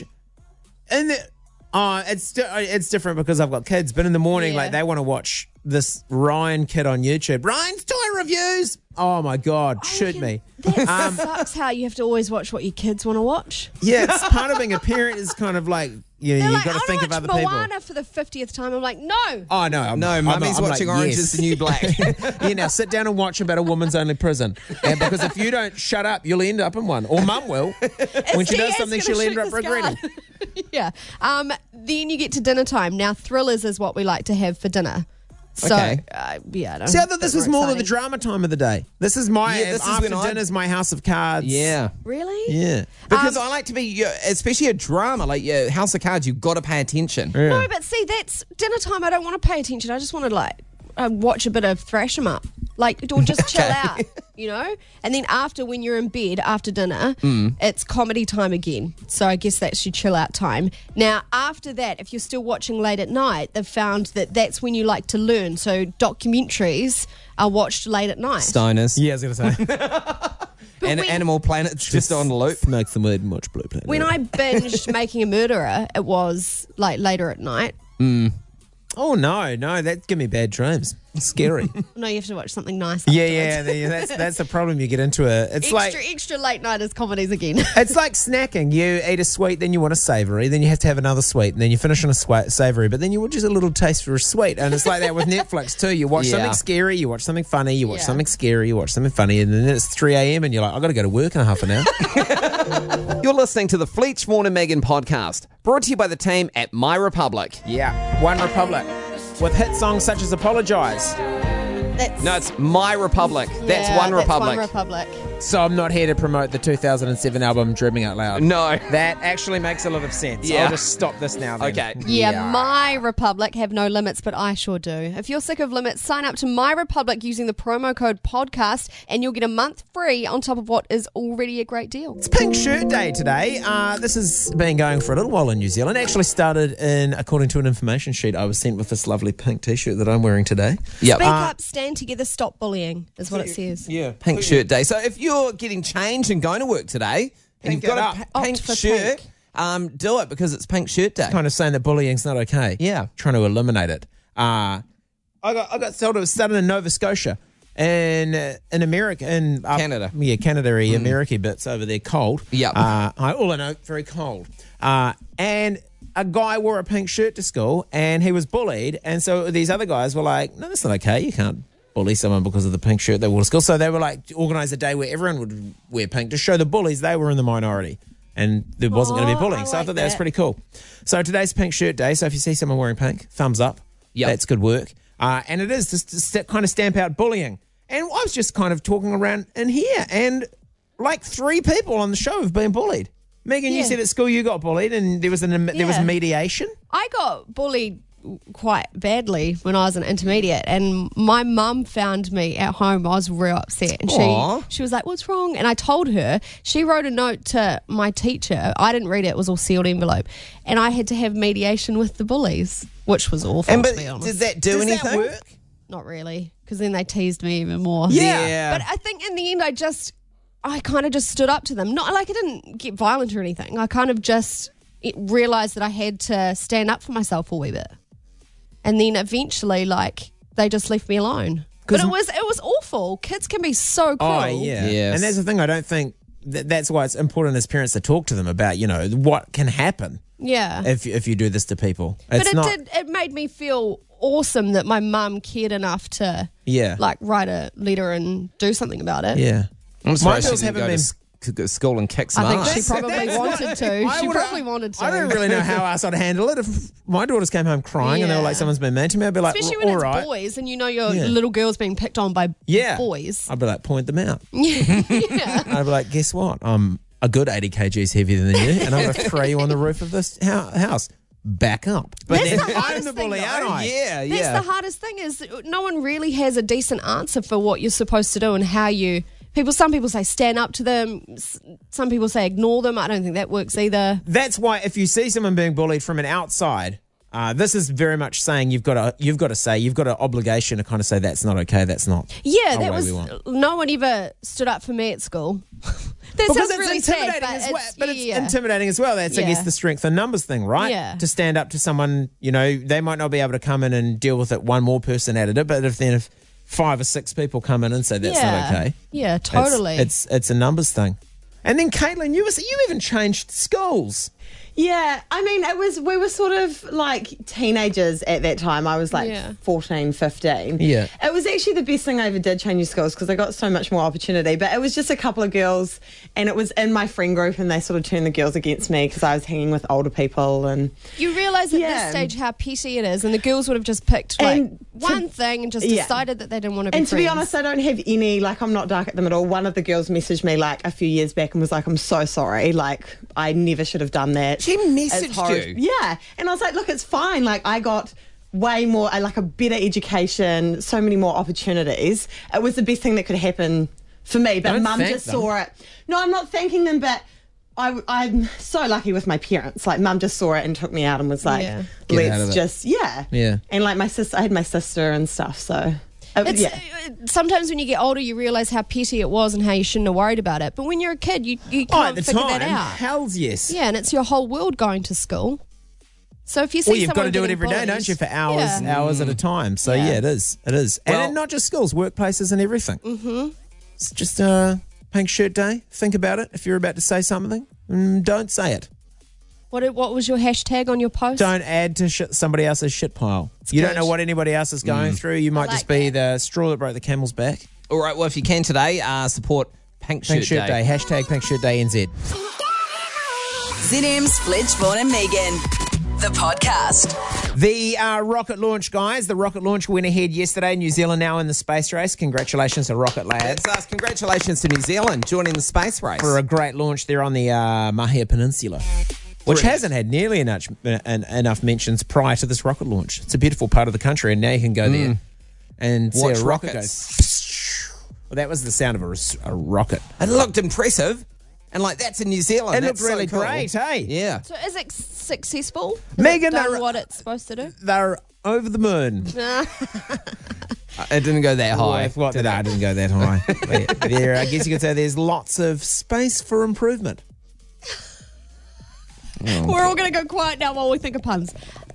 in the. Oh, it's di- it's different because I've got kids. But in the morning, Yeah. like they want to watch this Ryan kid on YouTube. Ryan's toy reviews. Oh my god, shoot me. That sucks how you have to always watch what your kids want to watch. Yeah, it's part of being a parent is kind of like you know, They're you like, got to I think watch of other Moana people. for the fiftieth time. I'm like, no. Oh no, I'm, No, I'm Mummy's I'm watching like, Orange yes. is the New Black. Yeah, now sit down and watch about a woman's only prison. And because if you don't shut up, you'll end up in one. Or mum will. When she He does is something, gonna she'll end shoot up this regretting. guy. Yeah. Um, then you get to dinner time. Now, thrillers is what we like to have for dinner. So, Okay. uh, yeah. I don't See, I thought this bit was more of the exciting. drama time of the day. This is my Yeah, this is after when I- dinner's my House of Cards. Yeah. Really? Yeah. Because Um, I like to be, uh, especially a drama, like uh, House of Cards, you've got to pay attention. No, but see, that's dinner time. I don't want to pay attention. I just want to, like, uh, watch a bit of Thrash 'em Up. Like, or just chill out, you know? And then after, when you're in bed after dinner, Mm. it's comedy time again. So I guess that's your chill out time. Now, after that, if you're still watching late at night, they've found that that's when you like to learn. So documentaries are watched late at night. Stoners. Yeah, I was going to say. And when- Animal Planet's just on loop. Smoke some weed and watch Blue Planet. When I binged Making a Murderer, it was like later at night. Oh, no, no, that give me bad dreams. It's scary. No, you have to watch something nice. yeah, afterwards. yeah, the- that's that's the problem. You get into it. It's Extra, like extra late nighters comedies again. it's like snacking. You eat a sweet, then you want a savoury, then you have to have another sweet, and then you finish on a swa- savoury, but then you want just a little taste for a sweet. And it's like that with Netflix too. You watch Yeah. something scary, you watch something funny, you watch Yeah. something scary, you watch something funny, and then it's three a.m. and you're like, I've got to go to work in a half an hour. You're listening to the Fleetch, Vaughan and Megan podcast, brought to you by the team at My Republic. Yeah, One Republic. With hit songs such as Apologise. That's, No, it's My Republic. That's yeah, One Republic. One Republic. So I'm not here to promote the two thousand seven album Dreaming Out Loud. No. That actually makes a lot of sense. Yeah. I'll just stop this now then. Okay. Yeah, My Republic have no limits, but I sure do. If you're sick of limits, sign up to My Republic using the promo code podcast and you'll get a month free on top of what is already a great deal. It's Pink Shirt Day today. Uh, this has been going for a little while in New Zealand. It actually started in, according to an information sheet I was sent with this lovely pink t-shirt that I'm wearing today. Yep. Speak up, stand together, stop bullying, is what it says. Yeah. Pink Shirt Day. So if you're getting changed and going to work today and Pink you've got it a up. p- Opt pink for shirt, pink. um, do it because it's Pink Shirt Day. Kind of saying that bullying's not okay. Yeah. Trying to eliminate it. Uh, I got I got told it was started in Nova Scotia. And uh, in America, in uh, Canada. yeah, Canada, America bits over there, cold. Yep. Uh, I, all I know, very cold. Uh, and a guy wore a pink shirt to school, and he was bullied. And so these other guys were like, "No, that's not okay. You can't bully someone because of the pink shirt they wore to school." So they were like, organise a day where everyone would wear pink to show the bullies they were in the minority, and there wasn't going to be Oh, bullying. I so I like thought that was that. pretty cool. So today's Pink Shirt Day. So if you see someone wearing pink, thumbs up. Yep. That's good work. Uh, and it is just to st- kind of stamp out bullying. And I was just kind of talking around in here, and like three people on the show have been bullied. Megan, you Yeah. said at school you got bullied, and there was an there was Yeah. mediation. I got bullied quite badly when I was an intermediate, and my mum found me at home. I was real upset, and Aw. she she was like, "What's wrong?" And I told her. She wrote a note to my teacher. I didn't read it; it was all sealed envelope, and I had to have mediation with the bullies, which was awful. And to but be honest. did that do Does anything? that work? Not really. because then they teased me even more. Yeah. But I think in the end, I just, I kind of just stood up to them. Not like I didn't get violent or anything. I kind of just realised that I had to stand up for myself a wee bit. And then eventually, like, they just left me alone. But it was it was awful. Kids can be so cruel. Oh, yeah. Yes. And that's the thing. I don't think that, that's why it's important as parents to talk to them about, you know, what can happen Yeah. if if you do this to people. But It's it not, did. It made me feel awesome that my mum cared enough to, Yeah. like, write a letter and do something about it. Yeah. I'm My surprised she girls didn't haven't go to been- s- to go to school and kick some I think ass. she probably wanted to. I She would've- probably wanted to. I don't really know how else I'd handle it. If my daughters came home crying and they were like, Yeah. someone's been mean to me, I'd be like, Especially well, when all it's right. boys and you know your Yeah. little girl's being picked on by Yeah. boys. I'd be like, point them out. yeah. I'd be like, guess what? I'm a good eighty kilograms heavier than you, and I'm going to throw you on the roof of this hou- house. Back up. But That's then the I'm hardest the thing, bully, though. aren't I? Yeah, That's yeah. the hardest thing is that no one really has a decent answer for what you're supposed to do and how you. People. Some people say stand up to them. S- Some people say ignore them. I don't think that works either. That's why if you see someone being bullied from an outside, uh, this is very much saying you've got to you've got to say you've got an obligation to kind of say that's not okay. That's not. Yeah, a that way was. we want. No one ever stood up for me at school. That Because sounds it's really intimidating sad, but as well. it's, But it's yeah. intimidating as well. That's I Yeah. guess the strength and numbers thing, right? Yeah. To stand up to someone, you know, they might not be able to come in and deal with it. One more person added it, but if then if five or six people come in and say that's yeah. not okay, Yeah, it's- totally. It's, it's a numbers thing. And then Caitlin, you was you even changed schools. Yeah, I mean, it was, we were sort of like teenagers at that time. I was like Yeah. fourteen, fifteen. Yeah. It was actually the best thing I ever did, changing schools, because I got so much more opportunity. But it was just a couple of girls, and it was in my friend group, and they sort of turned the girls against me because I was hanging with older people. And You realise at Yeah. this stage how petty it is, and the girls would have just picked like And to- one thing and just yeah. decided that they didn't want to be And to be friends. honest, I don't have any, like, I'm not dark at them at all. One of the girls messaged me like a few years back and was like, I'm so sorry. Like, I never should have done that. She It's messaged horrible. you. Yeah. And I was like, look, it's fine. Like, I got way more, uh, like a better education, so many more opportunities. It was the best thing that could happen for me. But Don't mum thank just them. saw it. No, I'm not thanking them, but I, I'm so lucky with my parents. Like, mum just saw it and took me out and was like, Yeah. Get out of let's it. just, yeah. Yeah. And like my sister, I had my sister and stuff, so. it- It's, yeah. uh, sometimes when you get older, you realise how petty it was and how you shouldn't have worried about it. But when you're a kid, you, you Oh, can't at the figure time, that out. hells yes. Yeah, and it's your whole world going to school. So if you see Well, you've got to someone do it getting every day, bullied- don't you, for hours, Yeah. hours at a time. So yeah, Yeah. it is. It is, Well- and not just schools, workplaces, and everything. Mm-hmm. It's just uh, pink shirt day. Think about it. If you're about to say something, mm, don't say it. What, what was your hashtag on your post? Don't add to shit, somebody else's shit pile. you don't good. know what anybody else is going through. You might like just be the straw that broke the camel's back. All right, well, if you can today, uh, support Pink Shirt, Pink shirt day. Hashtag pink shirt day N Z. Z M's Fledge, Vaughan and Megan. The podcast. The uh, rocket launch, guys. The rocket launch went ahead yesterday. New Zealand now in the space race. Congratulations to Rocket Lads That's us. Congratulations to New Zealand joining the space race. for a great launch there on the uh, Mahia Peninsula, which Brilliant. hasn't hasn't had nearly enough, en- enough mentions prior to this rocket launch. It's a beautiful part of the country, and now you can go there and see Watch a rocket rockets. go. Well, that was the sound of a, res- a rocket. It looked impressive. And like, that's in New Zealand. It That's looked really so cool. great, hey? Yeah. So is it successful? Has Megan, it done they're- what it's supposed to do? They're over the moon. It didn't go that high. Well, what did I didn't go that high. But there, I guess you could say there's lots of space for improvement. We're all going to go quiet now while we think of puns.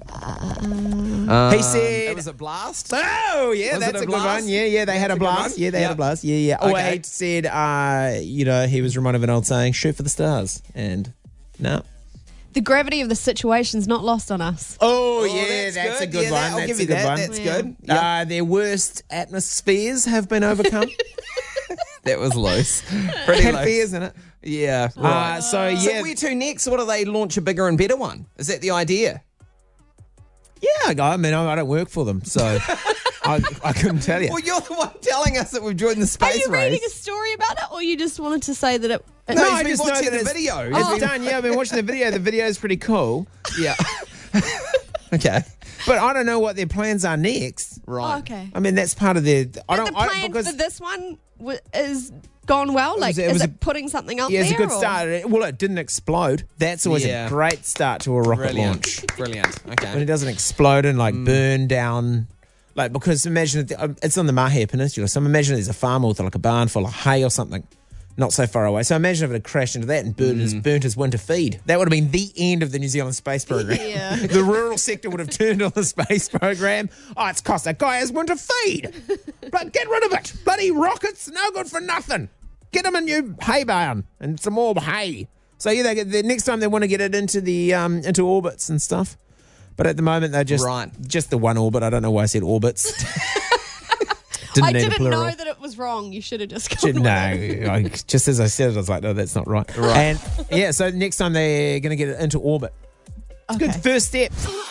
he said, It was a blast. "Oh yeah, Was that's it a, a good blast? one. Yeah, yeah, they had a That's a good blast. one? Yeah, they had Yeah. a blast. Yeah, yeah. Oh, Okay. he said, uh, you know, he was reminded of an old saying, "Shoot for the stars," and no. The gravity of the situation's not lost on us. Oh, Oh, yeah, that's, a good Yeah, one. that- I'll that's give a you good that. one. That's Yeah. good. Yeah. Uh, their worst atmospheres have been overcome. That was loose. Pretty Had loose. fears in it. Yeah. Right. Uh, so yeah, So where to next? What do they launch a bigger and better one? Is that the idea? yeah. I mean, I, I don't work for them, so I, I couldn't tell you. Well, you're the one telling us that we've joined the Are space you race. reading a story about it, or you just wanted to say that it... it No, No, he's I been just know watching that the it's- video. It's He's been- done. Yeah, I've been watching the video. The video's pretty cool. Yeah. Okay. But I don't know what their plans are next. Right. Oh, okay. I mean, that's part of their. I But don't. the I, plan because for this one w- is gone well? Like, was- it is was it a- putting something up yeah, there? it's a good or- start. It- Well, it didn't explode. That's always Yeah. a great start to a rocket Brilliant. launch. Brilliant. When Okay. it doesn't explode and like burn down Like, because imagine, it- um, it's on the Mahia Peninsula, so imagine there's a farmer with like a barn full of hay or something, not so far away. So imagine if it had crashed into that and burnt, his, burnt his winter feed. That would have been the end of the New Zealand space program. Yeah. The rural sector would have turned on the space program. Oh, it's cost that guy his winter feed. But get rid of it. Bloody rockets, no good for nothing. Get him a new hay barn and some more hay. So yeah, they get, the next time they want to get it into the um, into orbits and stuff. But at the moment they're just Right. just the one orbit. I don't know why I said orbits. Didn't I need a didn't plural. know that it was wrong. You should have just gone No, with it. I, just as I said it, I was like, no, that's not right. Right. And yeah, so next time they're going to get it into orbit. It's Okay. good first step.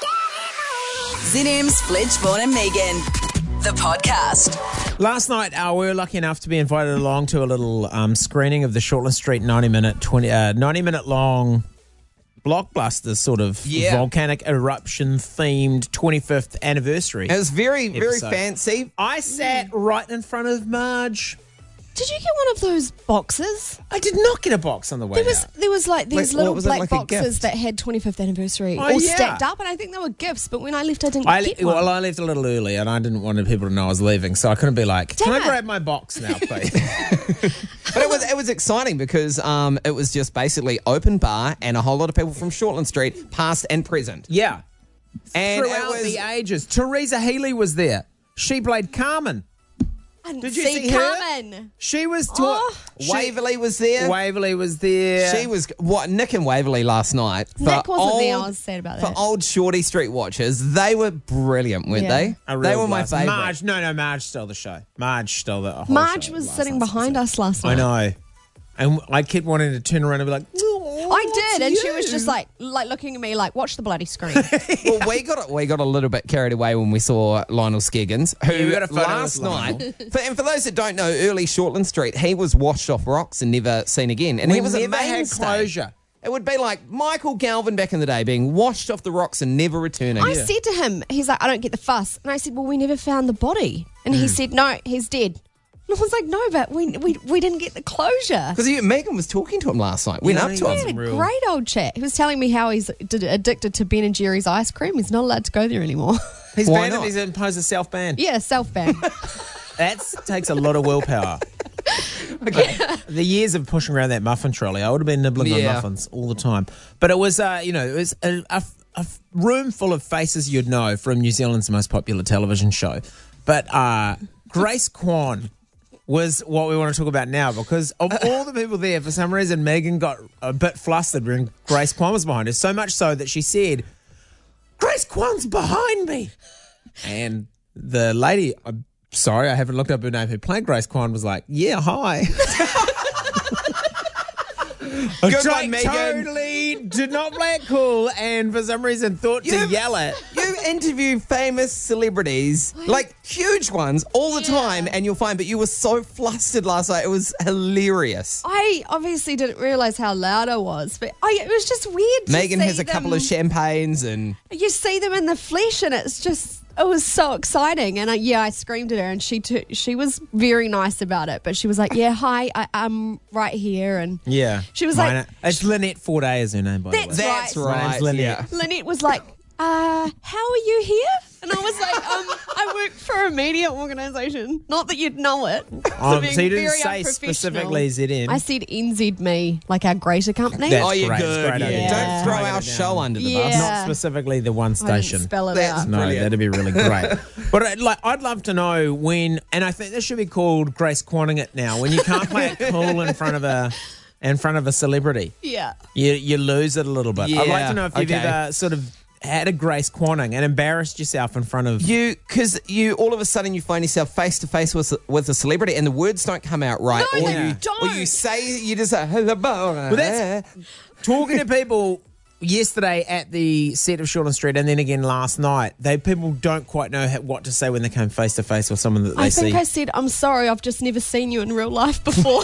Z M's Fledge, Vaughan and Megan, the podcast. Last night, uh, we were lucky enough to be invited along to a little um, screening of the Shortland Street ninety minute, twenty, uh, ninety minute long blockbuster sort of Yeah. volcanic eruption themed twenty-fifth anniversary. It was very, very Episode. fancy. I sat right in front of Marge. Did you get one of those boxes? I did not get a box on the way There was out. there was like these Like, little what was it, black like a boxes gift? that had twenty-fifth anniversary Oh, all yeah. stacked up, and I think they were gifts. But when I left, I didn't I, get one. well, I left a little early and I didn't want people to know I was leaving, so I couldn't be like, can Damn I it. grab my box now, please? But it was it was exciting because um, it was just basically open bar and a whole lot of people from Shortland Street, past and present. Yeah. And it Throughout was, the ages. Teresa Healy was there. She played Carmen. I didn't Did you see see her? Carmen. She was taught. Oh. Waverley was there. Waverley was there. She was what Nick and Waverley last night. For Nick wasn't there. I old- was sad about For that. old Shorty Street watchers, they were brilliant, weren't Yeah. they? A They real were my blast. favourite. Marge, no, no, Marge stole the show. Marge stole the whole Marge show was last sitting night's behind episode. us last night. I know. And I kept wanting to turn around and be like, I did, and she was just like, like looking at me, like, watch the bloody screen. Well, we got we got a little bit carried away when we saw Lionel Skeggins, who Yeah, we got a photo last with Lionel. night. For, and for those that don't know, early Shortland Street, he was washed off rocks and never seen again, and we he was a never had mainstay. closure. It would be like Michael Galvin back in the day, being washed off the rocks and never returning. I said to him, he's like, I don't get the fuss. And I said, well, we never found the body. And he said, no, he's dead. And I was like, no, but we we, we didn't get the closure. Because Megan was talking to him last night. Went Yeah, up he to was. him. We had a Real. great old chat. He was telling me how he's d- addicted to Ben and Jerry's ice cream. He's not allowed to go there anymore. He's Why banned not? it. He's imposed a self ban. yeah, self-ban. That takes a lot of willpower. Okay. The years of pushing around that muffin trolley, I would have been nibbling on Yeah. muffins all the time. But it was, uh, you know, it was a, a, a room full of faces you'd know from New Zealand's most popular television show. But uh, Grace Kwan was what we want to talk about now, because of all the people there, for some reason, Megan got a bit flustered when Grace Kwan was behind her. So much so that she said, Grace Kwan's behind me. And the lady, I'm sorry, I haven't looked up her name, who played Grace Kwan, was like, yeah, hi. Good Like, one, Megan. Totally did not play it cool, and for some reason thought to You- yell it. You interview famous celebrities, like huge ones, all the time, and you'll find, but you were so flustered last night. It was hilarious. I obviously didn't realise how loud I was, but I, it was just weird to Megan see has a couple them- of champagnes and You see them in the flesh, and it's just, it was so exciting. And I, yeah, I screamed at her, and she too, she was very nice about it. But she was like, yeah, hi, I, I'm right here. And Yeah. She was Mine- like- it's Lynette Forday is her name, by That's the way. that's right. My name's right. Lynette. Yeah. Lynette was like, uh, how are you here? And I was like, um, I work for a media organisation. Not that you'd know it. Oh, being so you didn't very say unprofessional. specifically Z M. I said N Z M E, like our greater company. That's Oh, you're great. It's good. great Yeah. idea. Don't throw Write it our down. show under the Yeah. bus. Not specifically the one I didn't station. spell it That's out. No, Brilliant. that'd be really great. But uh, like, I'd love to know when, and I think this should be called Grace Kwanning it now. When you can't play it cool in front of a, in front of a celebrity, Yeah. you you lose it a little bit. I'd like Yeah, to know if you've okay. ever sort of had a Grace Kwanning and embarrassed yourself in front of. You, because you all of a sudden you find yourself face to face with with a celebrity, and the words don't come out right. No, or they you, don't. Or you say you just say hello. Well, that's talking to people yesterday at the set of Shortland Street, and then again last night. They people don't quite know how, what to say when they come face to face with someone that they I think see. I said, I'm sorry, I've just never seen you in real life before.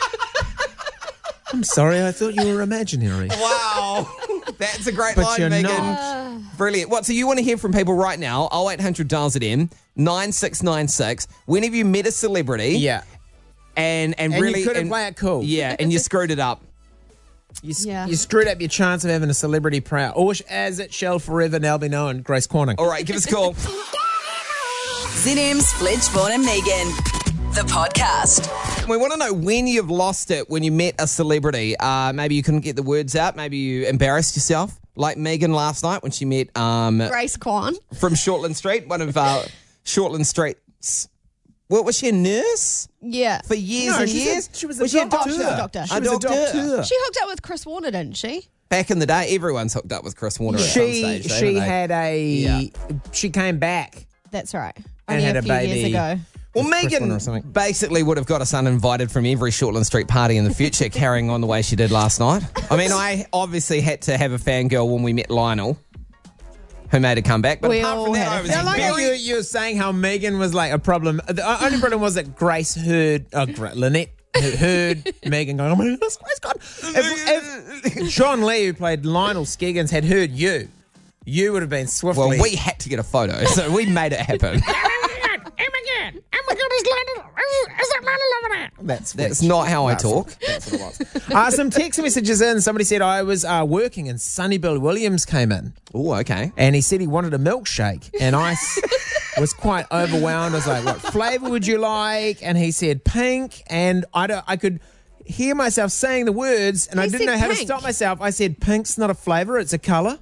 I'm sorry, I thought you were imaginary. Wow, that's a great But line, you're Megan. not. Brilliant. What? So you want to hear from people right now? oh eight hundred dials at M nine six nine six. When have you met a celebrity? Yeah. and and, And really you couldn't and- play it cool. Yeah, and you screwed it up. You, s- Yeah. you screwed up your chance of having a celebrity proud, or sh- as it shall forever now be known, Grace Kwanning. All right, give us a call. Z M's Fledge, Vaughan and Megan, the podcast. We want to know when you've lost it when you met a celebrity. Uh, maybe you couldn't get the words out. Maybe you embarrassed yourself, like Megan last night when she met um, Grace Kwan. from Shortland Street, one of uh, Shortland Street's. What was she, a nurse Yeah. for years No, and she's a- years? she was a she doctor. a She was a doctor. A She was a doctor. doctor. She hooked up with Chris Warner, didn't she? Back in the day, everyone's hooked up with Chris Warner at some She stage. she haven't they? had a Yeah. she came back. That's right. And Only had a a few years baby. ago. Well, Chris Warner Megan or something. basically would have got us uninvited from every Shortland Street party in the future, carrying on the way she did last night. I mean, I obviously had to have a fangirl when we met Lionel, who made a comeback. But We apart all from that, had a I was I like how very... you, you were saying how Megan was like a problem. The only problem was that Grace heard, uh, Gra- Lynette heard Megan going, oh my goodness, Grace gone. If, if John Lee, who played Lionel Skeggins, had heard you, you would have been swiftly. Well, we had to get a photo, so we made it happen. That's That's not how I talk. That's what it was. Uh, some text messages in. Somebody said I was uh, working and Sonny Bill Williams came in. Oh, okay. And he said he wanted a milkshake. And I s- was quite overwhelmed. I was like, what flavour would you like? And he said pink. And I, don't, I could hear myself saying the words and He I didn't said know how to pink. stop myself. I said, pink's not a flavour, it's a colour.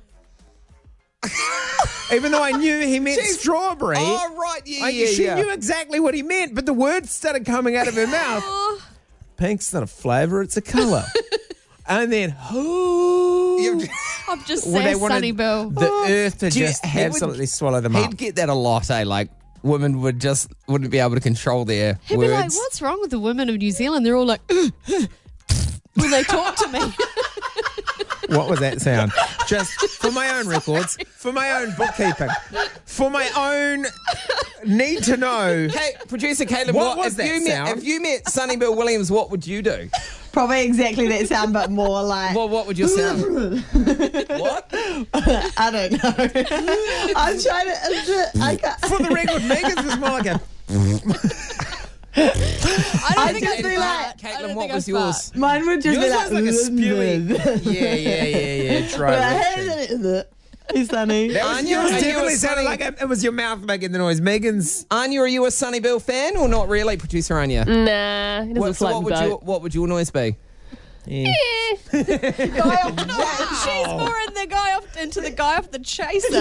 Even though I knew he meant strawberry. Oh, right. Yeah, I, yeah, she yeah. knew exactly what he meant, but the words started coming out of her mouth. Oh, Pink's not a flavour, it's a colour. And then, oh, I'm just well, they saying, wanted Sonny Bill. the earth to Do you- just he would- absolutely swallow them up. He'd get that a lot, eh? Like, women would just, wouldn't be able to control their He'd words. be like, what's wrong with the women of New Zealand? They're all like, when they talk to me. What was that sound? Just for my own records, for my own bookkeeping, for my own need to know. Hey, producer Caleb, What what, was if that you met sound? if you met Sonny Bill Williams, what would you do? Probably exactly that sound, but more like. Well, what would your sound? What? I don't know. I'm trying to. I can't. For the record, Megan's was more like a. I don't I think just I'd be fart. like- I Caitlin, don't what think was I'd yours? fart. Mine would just Yours be sounds like. like a spewing. Yeah, yeah, yeah, yeah. Dry. Hey, Sonny. That was Aren't yours. you- are you Definitely a sounded Sonny- like a, it was your mouth making the noise. Megan's. Anya, are you a Sonny Bill fan or not really, producer Anya? Nah, he doesn't What, so float what the would boat. your what would your noise be? Yeah. Guy off the She's more in the guy off into the guy off the chaser.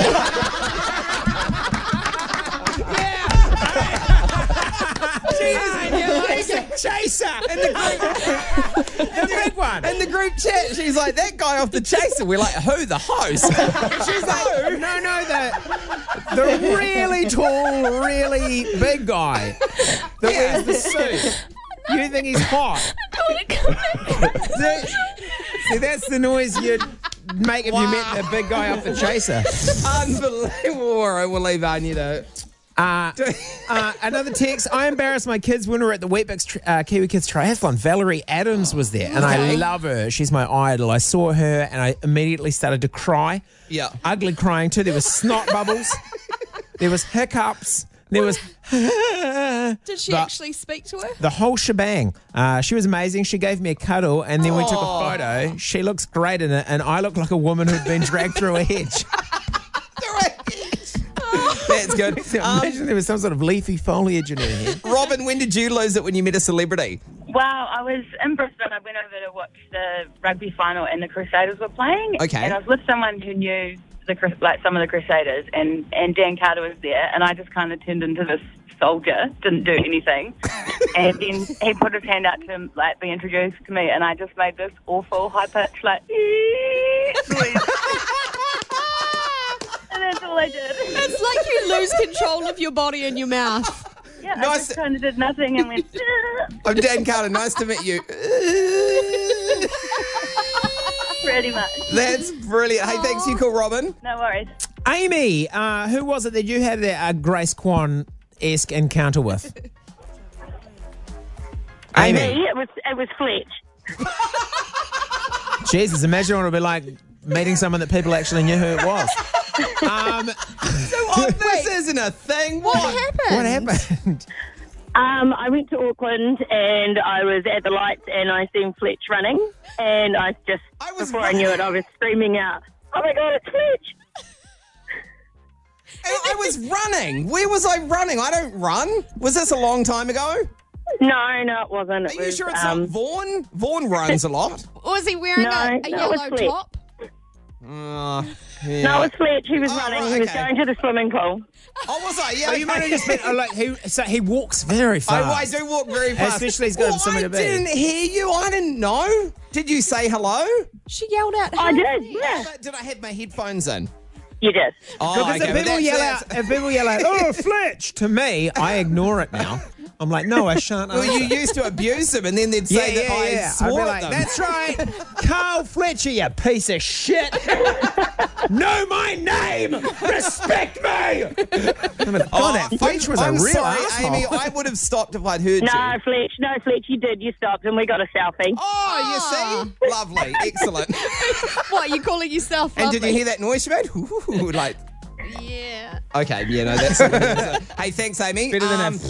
Chaser and the group, the big one. In the group chat, she's like, that guy off the chaser. We're like, who? The host? She's like, no, no, the the really tall, really big guy that wears the suit. You think he's hot? See, see, that's the noise you'd make if you met the big guy off the chaser. Unbelievable. All right, we'll leave Anya though. Uh, uh, another text. I embarrassed my kids when we were at the Wheatbix tri- uh, Kiwi Kids Triathlon. Valerie Adams was there, and I love her. She's my idol. I saw her, and I immediately started to cry. Yeah. Ugly crying too. There was snot bubbles. There was hiccups. There was Did she But- actually speak to her? the whole shebang. Uh, she was amazing. She gave me a cuddle, and then we took a Aw. photo. She looks great in it, and I look like a woman who'd been dragged through a hedge. That's good. Um, Imagine there was some sort of leafy foliage in her hair. Robin, when did you lose it when you met a celebrity? Well, I was in Brisbane. I went over to watch the rugby final, and the Crusaders were playing. Okay. And I was with someone who knew the Cru- like some of the Crusaders, and, and Dan Carter was there, and I just kind of turned into this soldier, didn't do anything, and then he put his hand out to like be introduced to me, and I just made this awful high pitch like noise. And that's all I did. It's like you lose control of your body and your mouth. Yeah, I Nice. just kind of did nothing and went. I'm Dan Carter. Nice to meet you. Pretty much. That's brilliant. Hey, thanks. You cool, Robin. No worries. Amy, uh, who was it that you had a uh, Grace Kwan-esque encounter with? Amy. It was it was Fletch. Jesus, imagine what it would be like meeting someone that people actually knew who it was. Um, Oh, this isn't a thing. What What? happened? what happened? Um, I went to Auckland and I was at the lights and I seen Fletch running and I just, I was before I knew it, I was screaming out, oh my God, it's Fletch! I, I was running. Where was I running? I don't run. Was this a long time ago? No, no, it wasn't. It Are you was, sure it's um, not Vaughan? Vaughan runs a lot. Was he wearing No, a, a no, yellow it's Fletch. top? Uh, yeah. No, it's Fletch. He was Oh, running. right, He was okay. going to the swimming pool. Oh, was I? Yeah. Oh, you might have okay. just been, oh, like, he, so he walks very I, fast. I do walk very fast. Especially he's got oh, somewhere I to be. didn't hear you. I didn't know. Did you say hello? She yelled out. I "Hey." did, yeah. But did I have my headphones in? You did. Oh, Because okay, if but people that's- yell that's- out, if people yell out, oh, Fletch, to me, I ignore it now. I'm like, no, I shan't. Well, you answer. used to abuse them, and then they'd Yeah, say that yeah, I yeah. I'd swore be at like, them. that's right, Carl Fletcher, you piece of shit. Know my name. Respect me. I mean, God, Oh, that Fletch was a I'm real sorry, asshole. Amy. I would have stopped if I'd heard No, you. Fletch. No, Fletch. You did. You stopped, and we got a selfie. Oh, you see? Lovely. Excellent. What, you calling yourself And lovely? did you hear that noise she made? Ooh, like, Yeah. okay, yeah, no, that's Hey, thanks, Amy. Better than Um,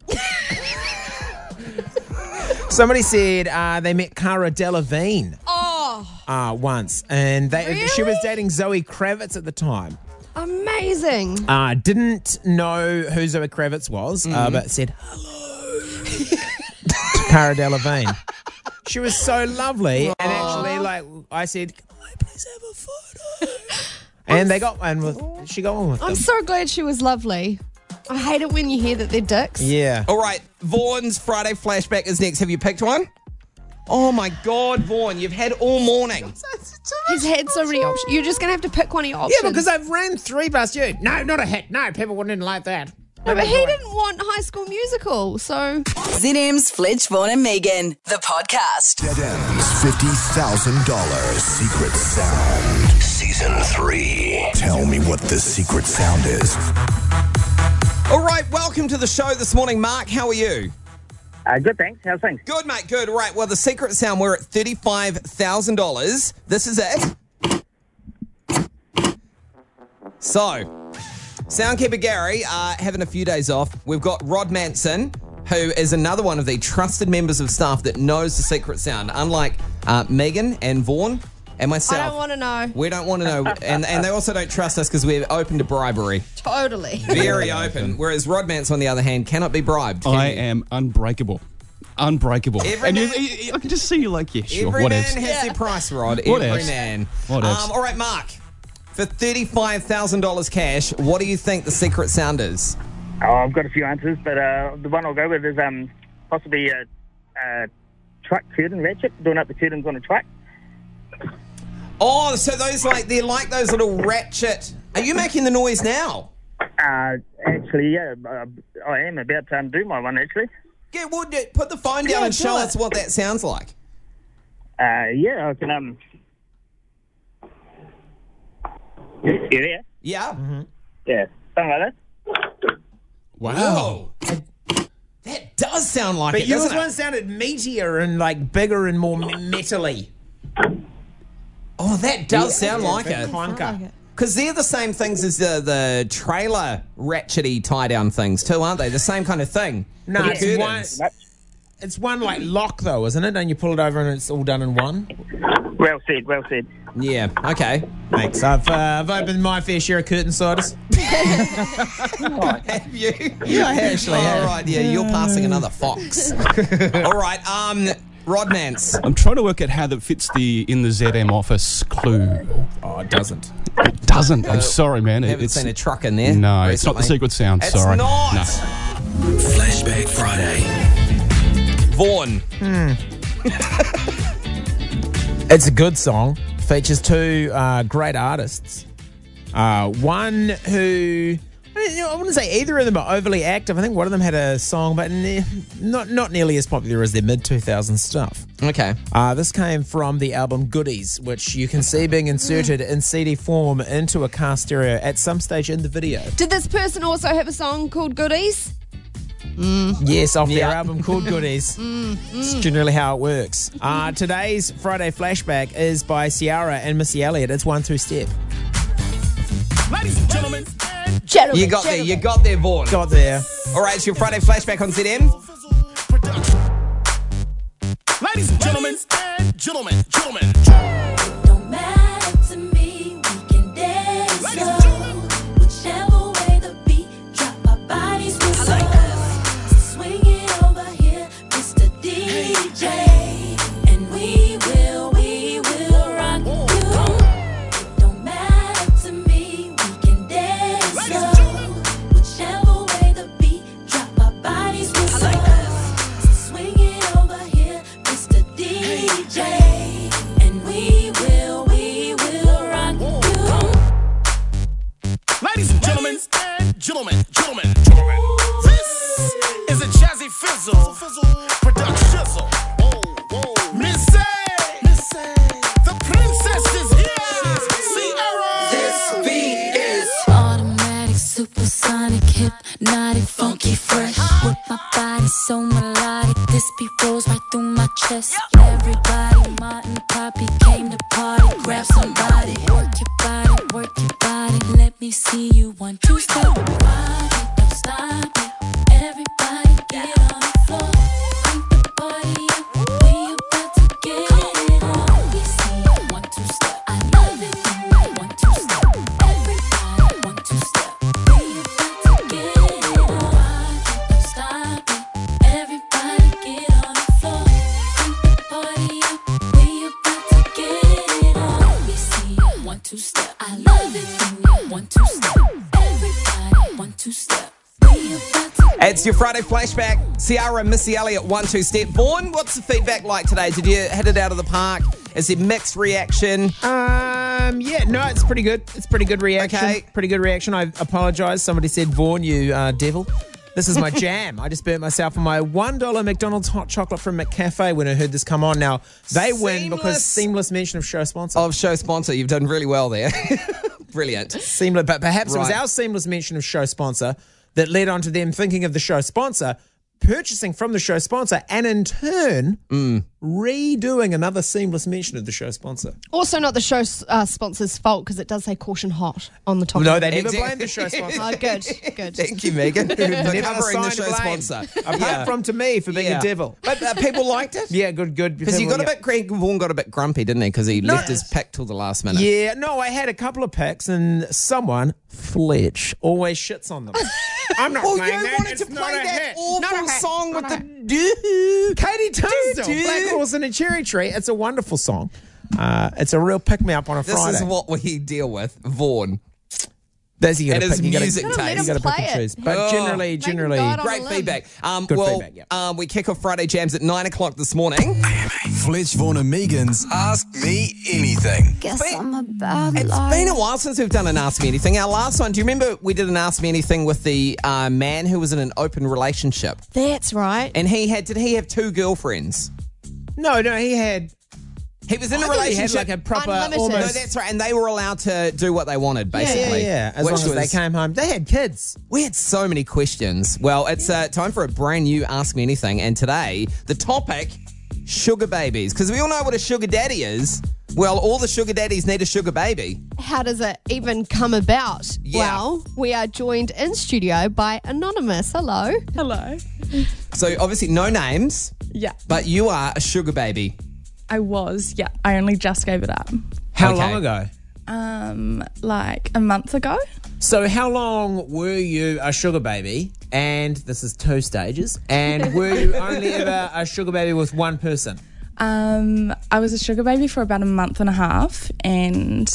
Somebody said uh, they met Cara Delevingne Oh, uh, once, and they, she was Really? dating Zoe Kravitz at the time. amazing. Uh, didn't know who Zoe Kravitz was, Mm-hmm. uh, but said hello to Cara Delevingne. She was so lovely, and actually, like I said, can I please have a photo? And they got one with. She got one with I'm them. so glad she was lovely. I hate it when you hear that they're dicks. Yeah. all right, Vaughan's Friday flashback is next. Have you picked one? Oh, my God, Vaughan, you've had all morning. He's had so many options. You're just going to have to pick one of your options. Yeah, because I've ran three past you. No, not a hit. No, people wouldn't like that. No, but he didn't want High School Musical, so... Z M's Fletch, Vaughan and Megan, the podcast. Dead Ends fifty thousand dollars Secret Sound. Season three. Tell me what the secret sound is. All right, welcome to the show this morning, Mark. How are you? Uh, good, thanks. How's things? Good, mate, good. All right, well, the secret sound, we're at thirty-five thousand dollars. This is it. So, Soundkeeper Gary uh, having a few days off. We've got Rod Manson, who is another one of the trusted members of staff that knows the secret sound. Unlike uh, Megan and Vaughan and myself. I don't want to know. We don't want to know. And, and they also don't trust us because we're open to bribery. Totally. Very open. Whereas Rod Manson, on the other hand, cannot be bribed. Can I you? am unbreakable. Unbreakable. Every and you, man- you- I can just see you like, yeah, sure, Every whatever. man has their price, Rod. What Every else? man. What else? Um, all right, Mark. For thirty-five thousand dollars cash, what do you think the secret sound is? Oh, I've got a few answers, but uh, the one I'll go with is um, possibly a, a truck curtain ratchet, doing up the curtains on a truck. Oh, so those like they're like those little ratchet. Are you making the noise now? Uh, actually, yeah, uh, I am about to undo my one, actually. Yeah, well, d- put the phone down Yeah, and do show it. us what that sounds like. Uh, yeah, I can... Um, you there? Yeah. Yeah, something like that. Wow. That does sound like But it, yours doesn't one it? sounded meatier and like bigger and more me- metally. Oh, that does sound like Big it. clunker. Because they're the same things as the, the trailer ratchety tie-down things too, aren't they? The same kind of thing. No, For the it's one, curtains. it's one like lock though, isn't it? And you pull it over and it's all done in one. Well said, well said. Yeah, okay. Thanks. I've, uh, I've opened my fair share of curtain siders. Have you? Yeah, I actually All have. right, yeah, you're passing another fox. All right, um, Rod Mance. I'm trying to work out how that fits the in the Z M office clue. Oh, it doesn't. It doesn't. I'm sorry, man. It- Haven't it's seen a truck in there. no, it's not the recently. secret sound. It's sorry. not. No. Flashback Friday. Vaughn. It's a good song. Features two uh, great artists. Uh, one who I wouldn't say either of them are overly active. I think one of them had a song, but ne- not not nearly as popular as their mid two thousands stuff. Okay. Uh, this came from the album Goodies, which you can see being inserted in C D form into a car stereo at some stage in the video. Did this person also have a song called Goodies? Yes, off their Yeah. album called Goodies. It's generally how it works. Uh, today's Friday flashback is by Ciara and Missy Elliott. It's one through step. Ladies and gentlemen. Gentlemen, You got there. gentlemen. You got there, Vaughn. Got there. All right, it's your Friday flashback on Z M. Ladies and gentlemen. Gentlemen. Gentlemen. Don't matter to me, we can dance slow, whichever gentlemen, gentlemen, gentlemen. This is a Jazzy Fizzle production. Whoa, whoa. Missy, Missy, the princess is here. Sierra. This beat is automatic, supersonic, hypnotic, funky, fresh. With my body so melodic, this beat rolls right through my chest. Everybody, Martin, Poppy came to party. Grab somebody, work your body, work your body. Let me see you one, two, step. Rock it, don't stop it. Everybody get on the floor. Crank the party up. We about to get it on. Let me see you one, two, step. I love it when you one, two, step. Everybody one, two, step. We about to get it on. Rock it, don't stop it. Everybody get on the floor. Crank the party up. We about to get it on. Let me see you one, two, step. I love it when you one, two, step. Everybody one, two, step. We about to It's your Friday flashback. Ciara, Missy Elliott, one two step. Vaughan, what's the feedback like today? Did you hit it out of the park? Is it mixed reaction? Um, yeah, no, it's pretty good. It's pretty good reaction. Okay. Pretty good reaction. I apologise. Somebody said, Vaughan, you uh, devil. This is my jam. I just burnt myself on my one dollar McDonald's hot chocolate from McCafe when I heard this come on. Now, they win because seamless mention of show sponsor. Of show sponsor. You've done really well there. Brilliant. Seamless, but perhaps it was Right. our seamless mention of show sponsor that led on to them thinking of the show sponsor, purchasing from the show sponsor, and in turn, redoing another seamless mention of the show sponsor. Also, not the show uh, sponsor's fault because it does say caution hot on the top. No, of they it. never Exactly. blame the show sponsor. Oh, good, good. Thank you, Megan, for Never covering the assigned show blame. sponsor. Apart Yeah. from to me for being Yeah. a devil. But uh, people liked it? Yeah, good, good. Because he got a yeah. bit, Greg Vaughan got a bit grumpy, didn't he? Because he No. left his pick till the last minute. Yeah, no, I had a couple of picks and someone, Fletch, always shits on them. I'm not Well, playing you that. wanted It's to not play a that hit. awful Not a hit. song with Not a the hit. do. Katie Tunstall, Do, do. Black Horse and a Cherry Tree. It's a wonderful song. Uh, it's a real pick-me-up on a This Friday. is what we deal with, Vaughan. That's you And gotta his pick, you gotta- music you taste. gotta pick play and it. choose. But Oh. generally, Make generally, God on Great a limb. feedback. Um, Good well, feedback, um, we kick off Friday Jams at nine o'clock this morning. Fletch, Vaughan and Megan's Ask Me Anything. guess I'm a bad It's liar. been a while since we've done an Ask Me Anything. Our last one, do you remember we did an Ask Me Anything with the uh, man who was in an open relationship? That's right. And he had, did he have two girlfriends? no, no, he had. He was in I a thought he relationship. had like a proper, Unlimited. No, almost. that's right. And they were allowed to do what they wanted, Yeah, basically. yeah, yeah. As which long as was- they came home, they had kids. We had so many questions. Well, it's uh, time for a brand new Ask Me Anything. And today, the topic, sugar babies. Because we all know what a sugar daddy is. Well, all the sugar daddies need a sugar baby. How does it even come about? Yeah. Well, we are joined in studio by Anonymous. Hello. Hello. So obviously no names, Yeah, but you are a sugar baby. I was. Yeah, I only just gave it up. How Okay. long ago? Um, like a month ago. So how long were you a sugar baby? And this is two stages. And were you only ever a sugar baby with one person? Um, I was a sugar baby for about a month and a half, and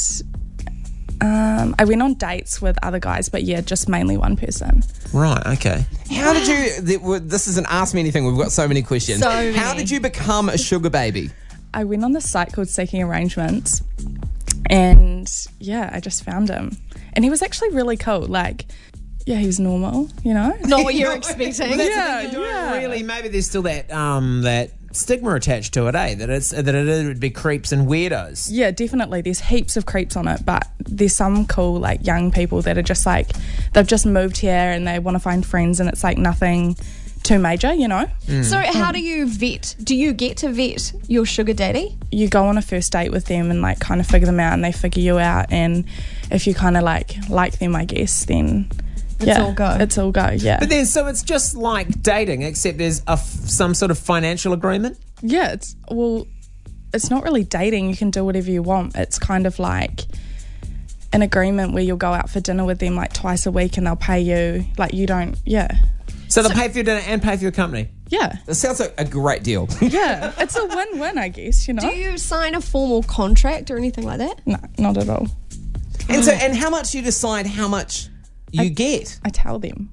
um, I went on dates with other guys, but yeah, just mainly one person. Right, okay. How did you, th- w- this is an Ask Me Anything. We've got so many questions. So How many. did you become a sugar baby? I went on this site called Seeking Arrangements, and yeah, I just found him, and he was actually really cool. Like, yeah, he was normal, you know. Not what you're expecting. Yeah, You don't yeah. Really, maybe there's still that um that stigma attached to it, eh? That it's that it would be creeps and weirdos. Yeah, definitely. There's heaps of creeps on it, but there's some cool, like, young people that are just like, they've just moved here and they want to find friends, and it's like nothing too major, you know? So how do you vet? Do you get to vet your sugar daddy? You go on a first date with them and, like, kind of figure them out, and they figure you out, and if you kind of, like, like them, I guess, then It's yeah, all go. It's all go, yeah. But then, so it's just like dating, except there's a f- some sort of financial agreement. Yeah, it's, well, it's not really dating. You can do whatever you want. It's kind of like an agreement where you'll go out for dinner with them, like, twice a week, and they'll pay you. Like, you don't, yeah. So they'll pay for your dinner and pay for your company. Yeah. That sounds like a great deal. Yeah, it's a win-win, I guess, you know? Do you sign a formal contract or anything like that? No, not at all. And so, and how much do you decide how much you get? I tell them.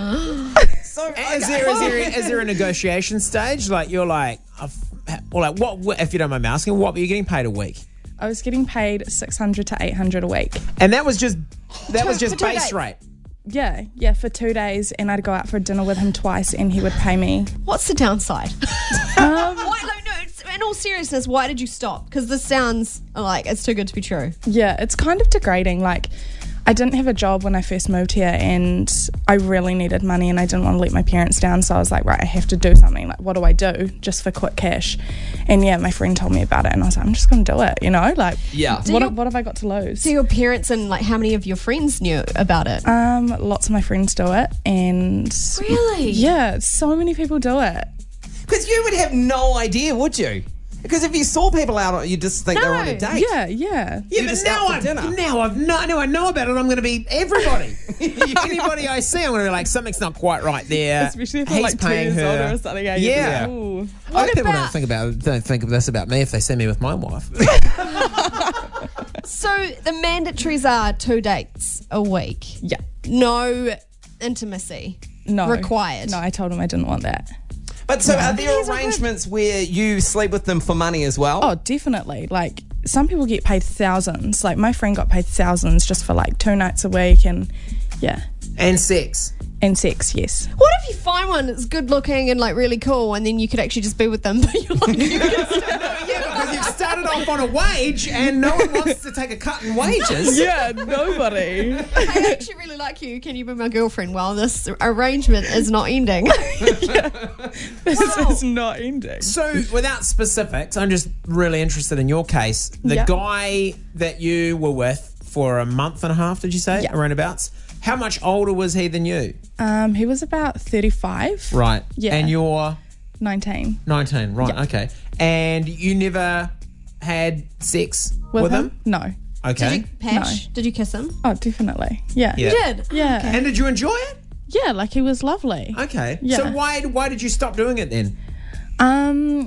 So Is there is there is there a negotiation stage? Like you're like, uh, or like what? If you don't mind me asking, what were you getting paid a week? I was getting paid six hundred to eight hundred a week. And that was just that was just for two base days. rate. Yeah, yeah, for two days, and I'd go out for dinner with him twice, and he would pay me. What's the downside? Um, why, like, no, it's, in all seriousness, why did you stop? Because this sounds like it's too good to be true. Yeah, it's kind of degrading. Like, I didn't have a job when I first moved here, and I really needed money, and I didn't want to let my parents down. So I was like, right, I have to do something. Like, what do I do just for quick cash? And yeah, my friend told me about it, and I was like, I'm just going to do it. You know, like, Yeah. What, Do you- what have I got to lose? Do your parents and like how many of your friends knew about it? Um, lots of my friends do it, and Really? yeah, so many people do it. Because you would have no idea, would you? Because if you saw people out, you just think they're on a date. Yeah, yeah. Yeah, You but just now out I've, for dinner. now I've no, now I know about it. I'm going to be everybody. Anybody I see, I'm going to be like, something's not quite right there. Especially if He's I'm like two paying years her. older or something. Yeah. you'd be Yeah. like, ooh. I hope people about- don't think about don't think of this about me if they see me with my wife. So the mandatories are two dates a week. Yeah. No intimacy No. required. No, I told him I didn't want that. But so are These there are good. arrangements where you sleep with them for money as well? Oh, definitely. Like, some people get paid thousands. Like, my friend got paid thousands just for like two nights a week, and yeah. And sex. And sex, yes. What if you find one that's good looking and like really cool, and then you could actually just be with them, but you're like, you Yeah, because you've started off on a wage and no one wants to take a cut in wages. Yeah, nobody. I actually really like you. Can you be my girlfriend while this arrangement is not ending? This is not ending. So, without specifics, I'm just really interested in your case. The Yeah. guy that you were with for a month and a half, did you say? Yeah. Roundabouts. How much older was he than you? Um, he was about thirty-five. Right. Yeah. And you're nineteen. nineteen. Right. Yeah. Okay. And you never had sex with, With, him? him? No. Okay. Did you pash? Did you kiss him? Oh, definitely. Yeah. Yeah. You did? Yeah. And did you enjoy it? Yeah, like he was lovely. Okay. Yeah. So why why did you stop doing it then? Um,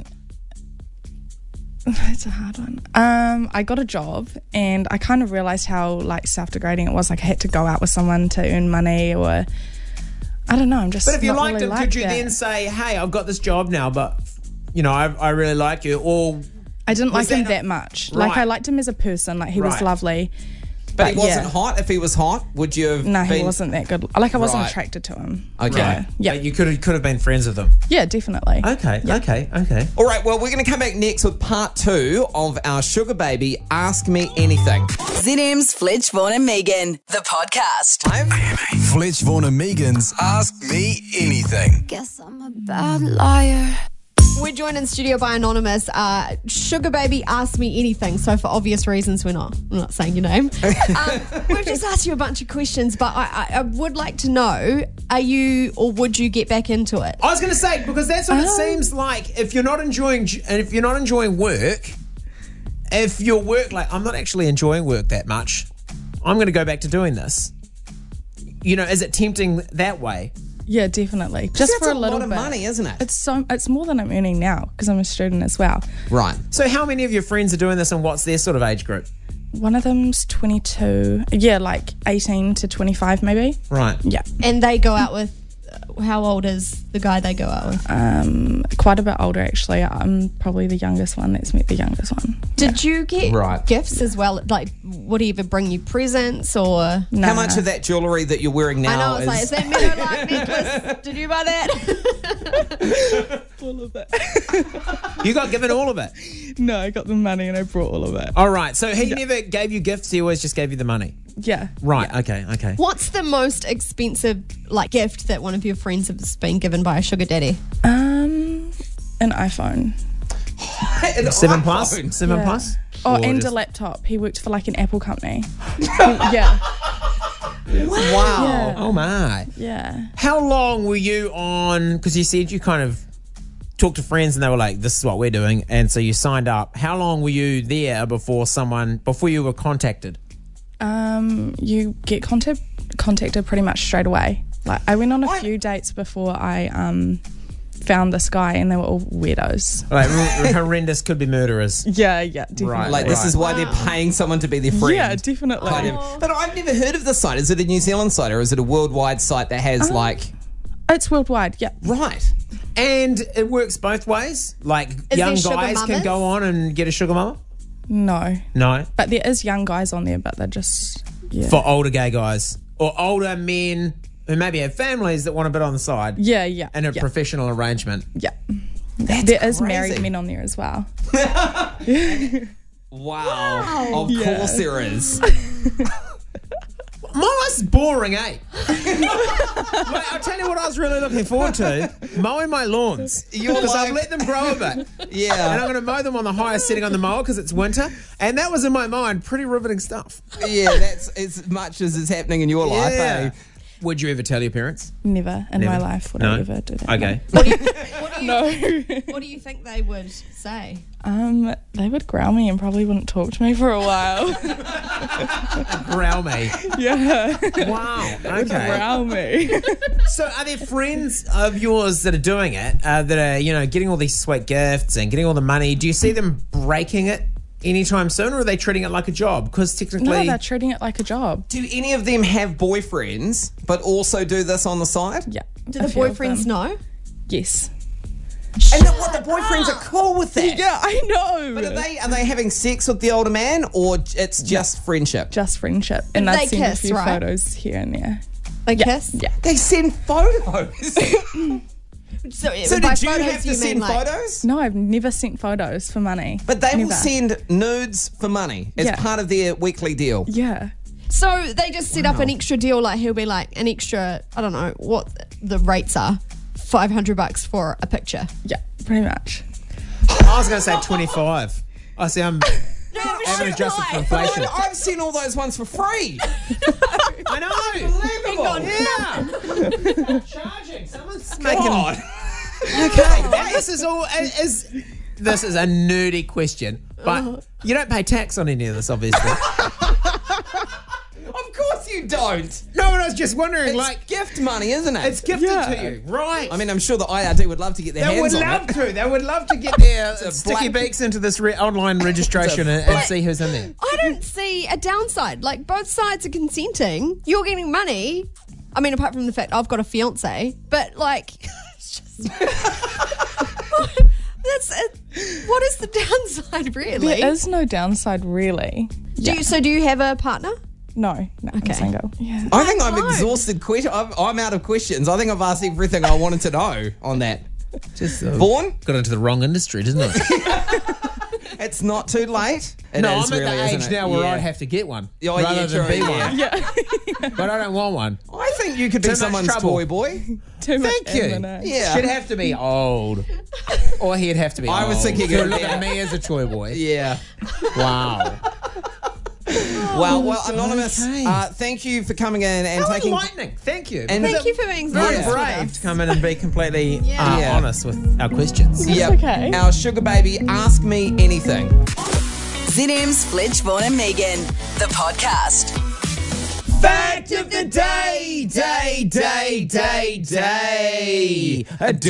it's a hard one. Um, I got a job, and I kind of realized how like self-degrading it was. Like, I had to go out with someone to earn money, or I don't know. I'm just. But if you not liked really him, like could you that. then say, "Hey, I've got this job now, but you know, I, I really like you," or I didn't was like him that that not- much. Like, Right. I liked him as a person. Like, he was Right. lovely. but he but wasn't yeah. hot. If he was hot, would you have No, been... he wasn't that good. Like, I wasn't Right. attracted to him. Okay. Yeah. Yeah. But you could have, could have been friends with them. Yeah, definitely. Okay, okay, okay. All right, well, we're going to come back next with part two of our Sugar Baby Ask Me Anything. Z M's Fletch, Vaughan and Megan, the podcast. Fletch, Vaughan and Megan's Ask Me Anything. Guess I'm a bad liar. We're joined in studio by Anonymous. Uh, Sugar Baby asked me anything, so for obvious reasons, we're not we're not saying your name. um, we've just asked you a bunch of questions, but I, I, I would like to know: are you or would you get back into it? I was going to say, because that's what it Oh. seems like. If you're not enjoying, and if you're not enjoying work, if your work, like I'm not actually enjoying work that much, I'm going to go back to doing this. You know, is it tempting that way? Yeah, definitely. Just That's for a, a little lot of bit. money, isn't it? It's so. It's more than I'm earning now because I'm a student as well. Right. So, how many of your friends are doing this, and what's their sort of age group? One of them's twenty-two. Yeah, like eighteen to twenty-five, maybe. Right. Yeah. And they go out with. How old is the guy they go out with? Um, quite a bit older actually. I'm probably the youngest one that's met the youngest one. Did you get Right. gifts as well? Like, would he ever bring you presents or? Nah. How much of that jewellery that you're wearing now I know, it's is... like, is that Meadowlark necklace? Did you buy that? All of it. You got given all of it. No, I got the money and I brought all of it. All right. So he never gave you gifts. He always just gave you the money. Yeah. Right. Okay. Okay. What's the most expensive like gift that one of your friends has been given by a sugar daddy? Um, an iPhone. An Seven iPhone. plus. Seven Yeah. plus. Oh, Or and just- a laptop. He worked for like an Apple company. yeah. Wow. Yeah. Oh my. Yeah. How long were you on? Because you said you kind of talked to friends and they were like, "This is what we're doing," and so you signed up. How long were you there before someone before you were contacted? Um, you get contact, contacted pretty much straight away. Like, I went on a few dates before I um found this guy, and they were all weirdos. Like r- horrendous, could be murderers. Yeah, yeah, definitely. Right. Like, this Right. is why they're paying someone to be their friend. Yeah, definitely. Kind of. But I've never heard of this site. Is it a New Zealand site or is it a worldwide site that has like... It's worldwide. Yeah. Right. And it works both ways. Like there young sugar guys can mamas? go on and get a sugar mama. No, No, but there is young guys on there, but they're just yeah. for older gay guys. or older men who maybe have families that want a bit on the side. Yeah, yeah. In a yeah. professional arrangement. Yeah. That's there is crazy. married men on there as well. Wow. Of Yeah. course there is. My life's boring, eh? Mate, I'll tell you what I was really looking forward to. Mowing my lawns. Your Because I've life- let them grow a bit. Yeah. And I'm going to mow them on the highest setting on the mower because it's winter. And that was in my mind pretty riveting stuff. Yeah, that's as much as is happening in your life, eh? Would you ever tell your parents? Never in Never? my life would No? I ever do that. Okay. What do you, what do you, No. what do you think they would say? Um, they would growl me and probably wouldn't talk to me for a while. Growl me. Yeah. Wow. They would Okay. growl me. So are there friends of yours that are doing it, uh, that are, you know, getting all these sweet gifts and getting all the money? Do you see them breaking it anytime soon, or are they treating it like a job? Because technically... No, they're treating it like a job. Do any of them have boyfriends but also do this on the side? Yeah. Do the boyfriends know? Yes. And the, what, the boyfriends are cool with that? Yeah, I know. But are they are they having sex with the older man, or it's just friendship? Just friendship. But And they I'd send kiss, a few right? photos here and there. They Yeah. kiss? Yeah. They send photos. So, So by did you photos, have to you send mean like, photos? No, I've never sent photos for money. But they will Never. send nudes for money as Yeah. part of their weekly deal. Yeah. So they just set up an extra deal, like he'll be like an extra, I don't know what the rates are, five hundred bucks for a picture. Yeah, pretty much. I was going to say twenty-five. I see I'm... No, I haven't adjusted for inflation. I've seen all those ones for free. I know. Unbelievable. Yeah. Charging. Someone's making... God. Okay, and this is all... Is, this is a nerdy question, but you don't pay tax on any of this, obviously. Of course you don't. No, but I was just wondering, It's like... gift money, isn't it? It's gifted Yeah. to you, right? I mean, I'm sure the I R D would love to get their They would hands on love it. to. They would love to get their a sticky black- beaks into this re- online registration and, and But- see who's in there. I don't see a downside. Like both sides are consenting. You're getting money. I mean, apart from the fact I've got a fiance, but like, it's just, that's a, what is the downside really? There is no downside, really. Do you, so do you have a partner? No, no Okay. I'm single. Yeah. I think I'm Don't. exhausted. Que- I'm, I'm out of questions. I think I've asked everything I wanted to know on that. Just uh, Vaughan, got into the wrong industry, didn't it? it's not too late. It no, is I'm at really, the isn't age it? now where Yeah. I'd have to get one Oh, yeah, rather than true, be yeah. one. Yeah. But I don't want one. I think you could Too be much someone's trouble. toy boy. Too much Thank you. admin, eh? Yeah. She'd have to be old, or he'd have to be. I old was thinking to of- look at me as a toy boy. Yeah. Wow. Well, well, Anonymous, Okay. uh, thank you for coming in and How taking. enlightening. Thank you. And- Thank you for being Very honest with brave us. to come in and be completely Yeah. uh, Yeah. honest with our questions. Yep. okay. Our sugar baby, ask me anything. Z M's Fletch, Vaughan and Megan, the podcast. Fact of the day, day, day, day, day.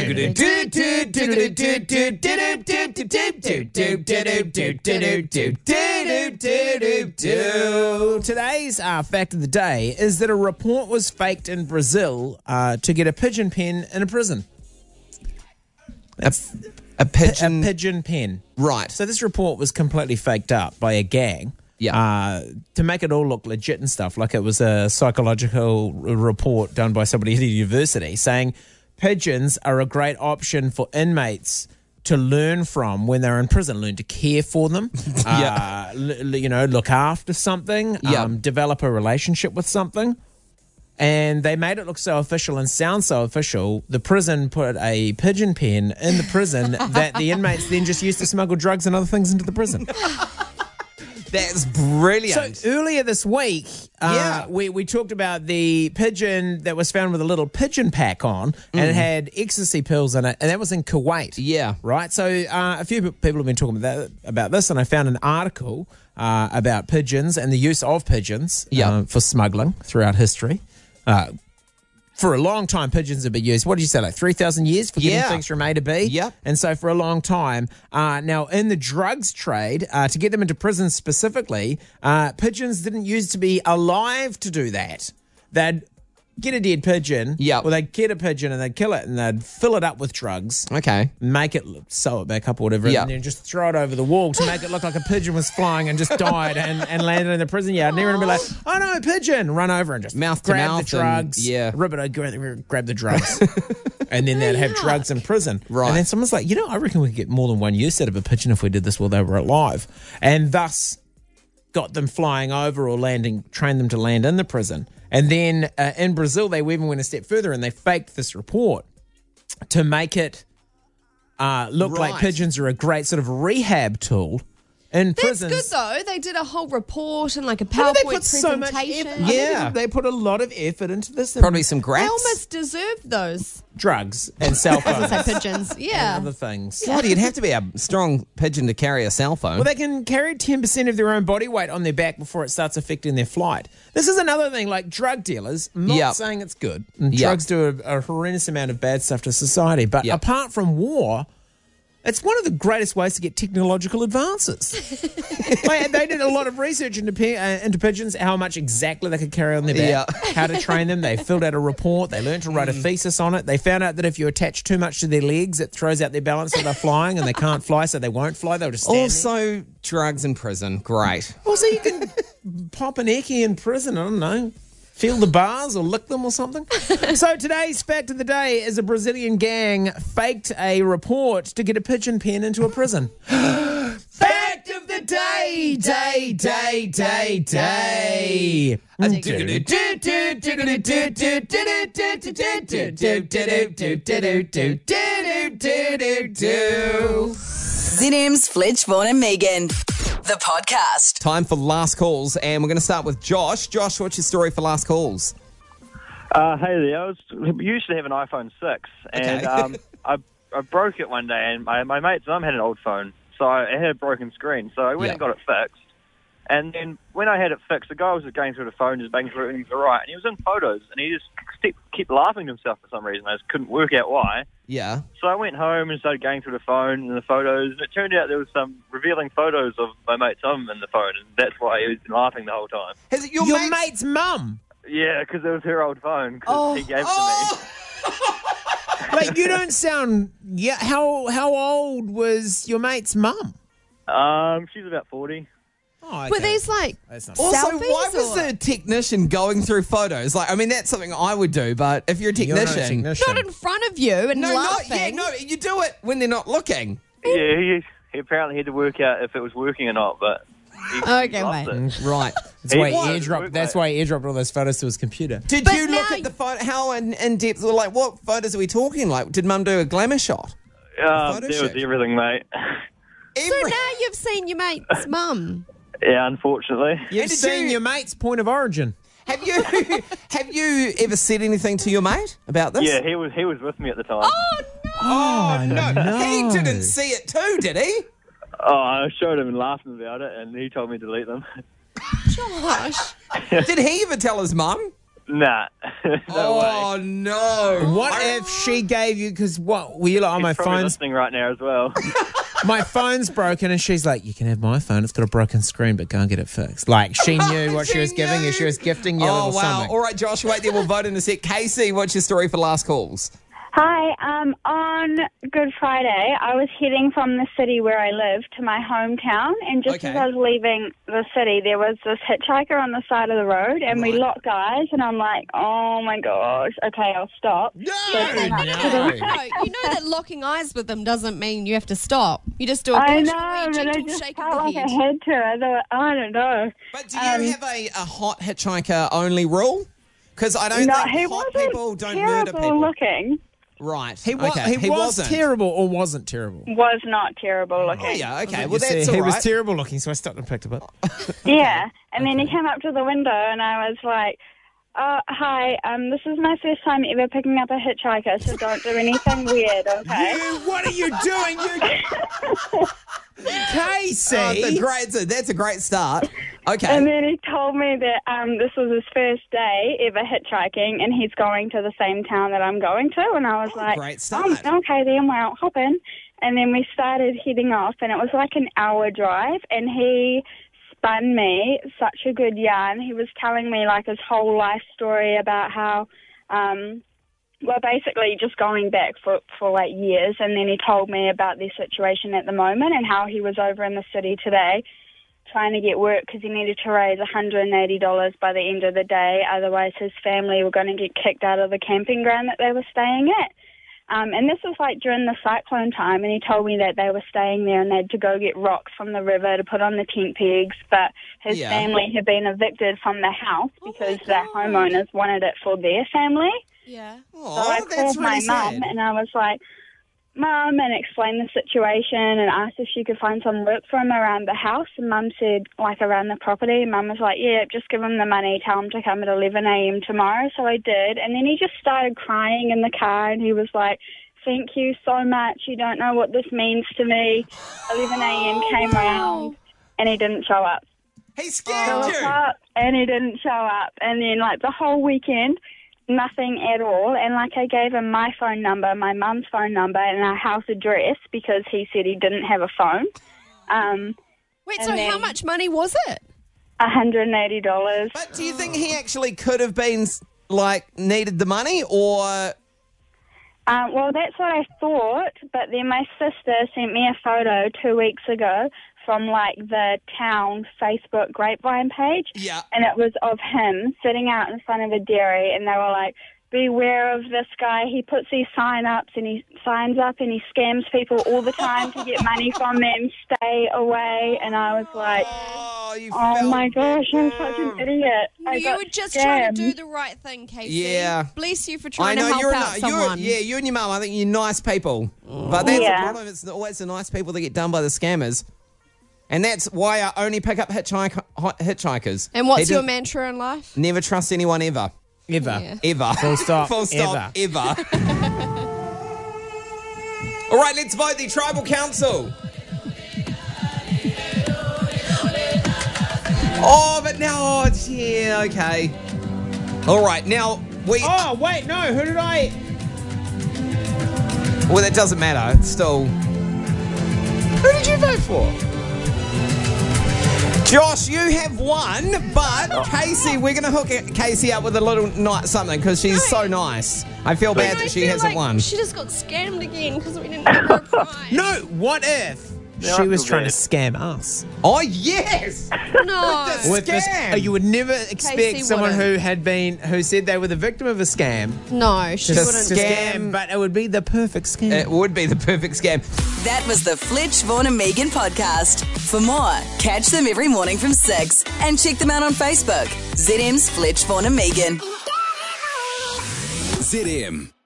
Today's uh, fact of the day is that a report was faked in Brazil uh, to get a pigeon pen in a prison. A, a pigeon. A pigeon pen. Right. So this report was completely faked up by a gang. Yeah. Uh, to make it all look legit and stuff, like it was a psychological r- report done by somebody at a university saying pigeons are a great option for inmates to learn from when they're in prison, learn to care for them, Yeah. uh, l- l- you know, look after something, Yeah. um, develop a relationship with something. And they made it look so official and sound so official. The prison put a pigeon pen in the prison that the inmates then just used to smuggle drugs and other things into the prison. That's brilliant. So earlier this week, uh, Yeah. we, we talked about the pigeon that was found with a little pigeon pack on, and it had ecstasy pills in it, and that was in Kuwait. Yeah. Right? So uh, a few people have been talking about, about this, and I found an article uh, about pigeons and the use of pigeons Yeah. uh, for smuggling throughout history. Uh, for a long time, pigeons have been used. What did you say, like three thousand years for getting Yeah. things from A to B? Yep. And so for a long time, uh, now in the drugs trade, uh, to get them into prison specifically, uh, pigeons didn't used to be alive to do that. They'd get a dead pigeon. Yeah. Well, they'd get a pigeon and they'd kill it and they'd fill it up with drugs. Okay. Make it, sew it back up or whatever, Yeah. and then just throw it over the wall to make it look like a pigeon was flying and just died and, and landed in the prison yard. And everyone would be like, oh no, pigeon! Run over and just Mouth to grab mouth the drugs. and- yeah. Rip it, grab, grab the drugs. And then they'd have drugs in prison. Right. And then someone's like, you know, I reckon we could get more than one use out of a pigeon if we did this while they were alive. And thus got them flying over or landing, trained them to land in the prison. And then uh, in Brazil, they even went a step further and they faked this report to make it uh, look Right. like pigeons are a great sort of rehab tool in That's prisons. good though. They did a whole report and like a How PowerPoint do they put so much presentation. effort? Yeah, they put a lot of effort into this. Probably some They grass. almost deserved those. drugs and cell I was phones gonna say pigeons. Yeah. and other things. God, you'd have to be a strong pigeon to carry a cell phone. Well, they can carry ten percent of their own body weight on their back before it starts affecting their flight. This is another thing, like drug dealers. I'm not Yep. saying it's good. And Yep. Drugs do a, a horrendous amount of bad stuff to society. But Yep. apart from war, it's one of the greatest ways to get technological advances. Like, they did a lot of research into, pi- uh, into pigeons, how much exactly they could carry on their back, Yeah. how to train them. They filled out a report. They learned to write a thesis on it. They found out that if you attach too much to their legs, it throws out their balance so they're flying and they can't fly, so they won't fly. They'll just stand there. Also, drugs in prison. Great. Also, you can pop an eckie in prison. I don't know. Feel the bars or lick them or something. So today's fact of the day is a Brazilian gang faked a report to get a pigeon pen into a prison. Fact of the day, day, day, day, day. Z M's Fledge, Vaughan and Megan. The podcast. Time for last calls, and we're going to start with Josh. Josh, what's your story for last calls? Uh, hey there, I was used to have an iPhone six, and Okay. um, I, I broke it one day, and my, my mate's mum had an old phone, so I, it had a broken screen, so I went Yeah. and got it fixed. And then when I had it fixed, the guy was just going through the phone, just making sure everything was all right, and he was in photos, and he just kept, kept laughing to himself for some reason. I just couldn't work out why. Yeah. So I went home and started going through the phone and the photos, and it turned out there was some revealing photos of my mate's mum in the phone, and that's why he was laughing the whole time. Has it your, Your mate's- mate's mum. Yeah, because it was her old phone, 'cause Oh. he gave it Oh! to me. Like, you don't sound... Yeah, how how old was your mate's mum? Um, she's about forty. Oh, okay. Were these like That's not Also, selfies why was or- the technician going through photos? Like, I mean, that's something I would do, but if you're a You're not a technician, technician. not in front of you and no, not laughing? yeah, no, you do it when they're not looking. Yeah, he, he apparently had to work out if it was working or not, but he, Okay, he loved mate. it. Right. That's He why he was. airdropped. That's why he airdropped all those photos to his computer. Did But you look now at the photo? How in, in depth? Or like, what photos are we talking? Like, did Mum do a glamour shot? Um, Photo there was shoot. everything, mate. So Every- now you've seen your mate's mum. Yeah, unfortunately. You've did seen you- your mate's point of origin. have you have you ever said anything to your mate about this? Yeah, he was he was with me at the time. Oh no! Oh no. no. He didn't see it too, did he? Oh, I showed him and laughed about it, and he told me to delete them. Josh. Did he ever tell his mum? Nah, no way. Oh no. What if she gave you? Because what? Were you like, oh, my He's probably phone's listening right now as well. my phone's broken, and she's like, you can have my phone. It's got a broken screen, but go and get it fixed. Like she knew what she, She was giving you. knew. She was gifting you a Oh little wow. something. All right, Josh, wait there. We'll vote in a sec. Casey, what's your story for last calls? Hi, um, on Good Friday, I was heading from the city where I live to my hometown, and just Okay. as I was leaving the city, there was this hitchhiker on the side of the road, and we Right. locked eyes, and I'm like, oh my gosh, okay, I'll stop. No, So I came up no. to the- No, you know that locking eyes with them doesn't mean you have to stop. You just do a I casual, know, but I gentle just shake of felt the like head. I had to. I, thought, I don't know. But do you Um, have a, a hot hitchhiker only rule? Because I don't no, think he hot wasn't people don't murder terrible people. looking. Right. He, wa- okay. he, was wasn't. terrible or wasn't terrible. Was not terrible looking. Oh yeah. Okay. You Well, see, that's all he right. was terrible looking, so I stopped and picked him up. Yeah, and then he came up to the window, and I was like, uh, "Hi, um, this is my first time ever picking up a hitchhiker, so don't do anything weird, okay?" You, what are you doing, you? Casey. Oh, that's a great. That's a great start. Okay. And then he told me that um, this was his first day ever hitchhiking, and he's going to the same town that I'm going to, and I was Oh, like, great start. "Oh, okay, then well, hop in." And then we started heading off, and it was like an hour drive, and he spun me such a good yarn. He was telling me like his whole life story about how um, were basically just going back for, for like years. And then he told me about their situation at the moment and how he was over in the city today trying to get work because he needed to raise one hundred eighty dollars by the end of the day. Otherwise, his family were going to get kicked out of the camping ground that they were staying at. Um, and this was like during the cyclone time, and he told me that they were staying there and they had to go get rocks from the river to put on the tent pegs, but his Yeah. family had been evicted from the house because the homeowners wanted it for their family. Yeah. So I called my mum and I was like, Mum, and explained the situation and asked if she could find some work for him around the house. And Mum said, like, around the property. And Mum was like, yeah, just give him the money, tell him to come at eleven a.m. tomorrow. So I did. And then he just started crying in the car and he was like, thank you so much. You don't know what this means to me. eleven a.m. came around and he didn't show up. He scammed you. Up and he didn't show up. And then, like, the whole weekend, nothing at all. And, like, I gave him my phone number, my mum's phone number, and our house address because he said he didn't have a phone. Um, Wait, and so then how much money was it? one hundred eighty dollars. But do you think he actually could have been, like, needed the money or... Um, well, that's what I thought, but then my sister sent me a photo two weeks ago from, like, the town Facebook grapevine page. Yeah. And it was of him sitting out in front of a dairy, and they were like, beware of this guy. He puts these sign-ups and he signs up and he scams people all the time to get money from them. Stay away. And I was like, oh, my gosh, I'm such an idiot. I You got were just scammed. trying to do the right thing, Casey. Yeah. Bless you for I trying know to help you're out a, you're, someone. yeah, you and your mum, I think you're nice people. But that's Yeah. the problem. It's always the nice people that get done by the scammers. And that's why I only pick up hitchhike, hitchhikers. And what's He your didn't- mantra in life? Never trust anyone ever. Ever. Yeah. Ever. Full stop. Full stop. Ever. All right, let's vote the Tribal Council. Oh, but now, oh, it's- yeah, okay. All right, now we... Oh, wait, no, who did I... Well, that doesn't matter. It's still... Who did you vote for? Josh, you have won, but Casey, we're going to hook it- Casey up with a little night something because she's so nice. I feel bad And I that she feel hasn't like won. She just got scammed again because we didn't give her a prize. No, what if Yeah, she I was feel trying bad. to scam us? Oh, yes! No. With the With this- scam. oh, you would never expect Casey someone wouldn't. who had been, who said they were the victim of a scam. No, she to wouldn't. scam, but it would be the perfect scam. It would be the perfect scam. That was the Fletch, Vaughan and Megan podcast. For more, catch them every morning from six and check them out on Facebook. Z M's Fletch, Vaughan and Megan. Z M.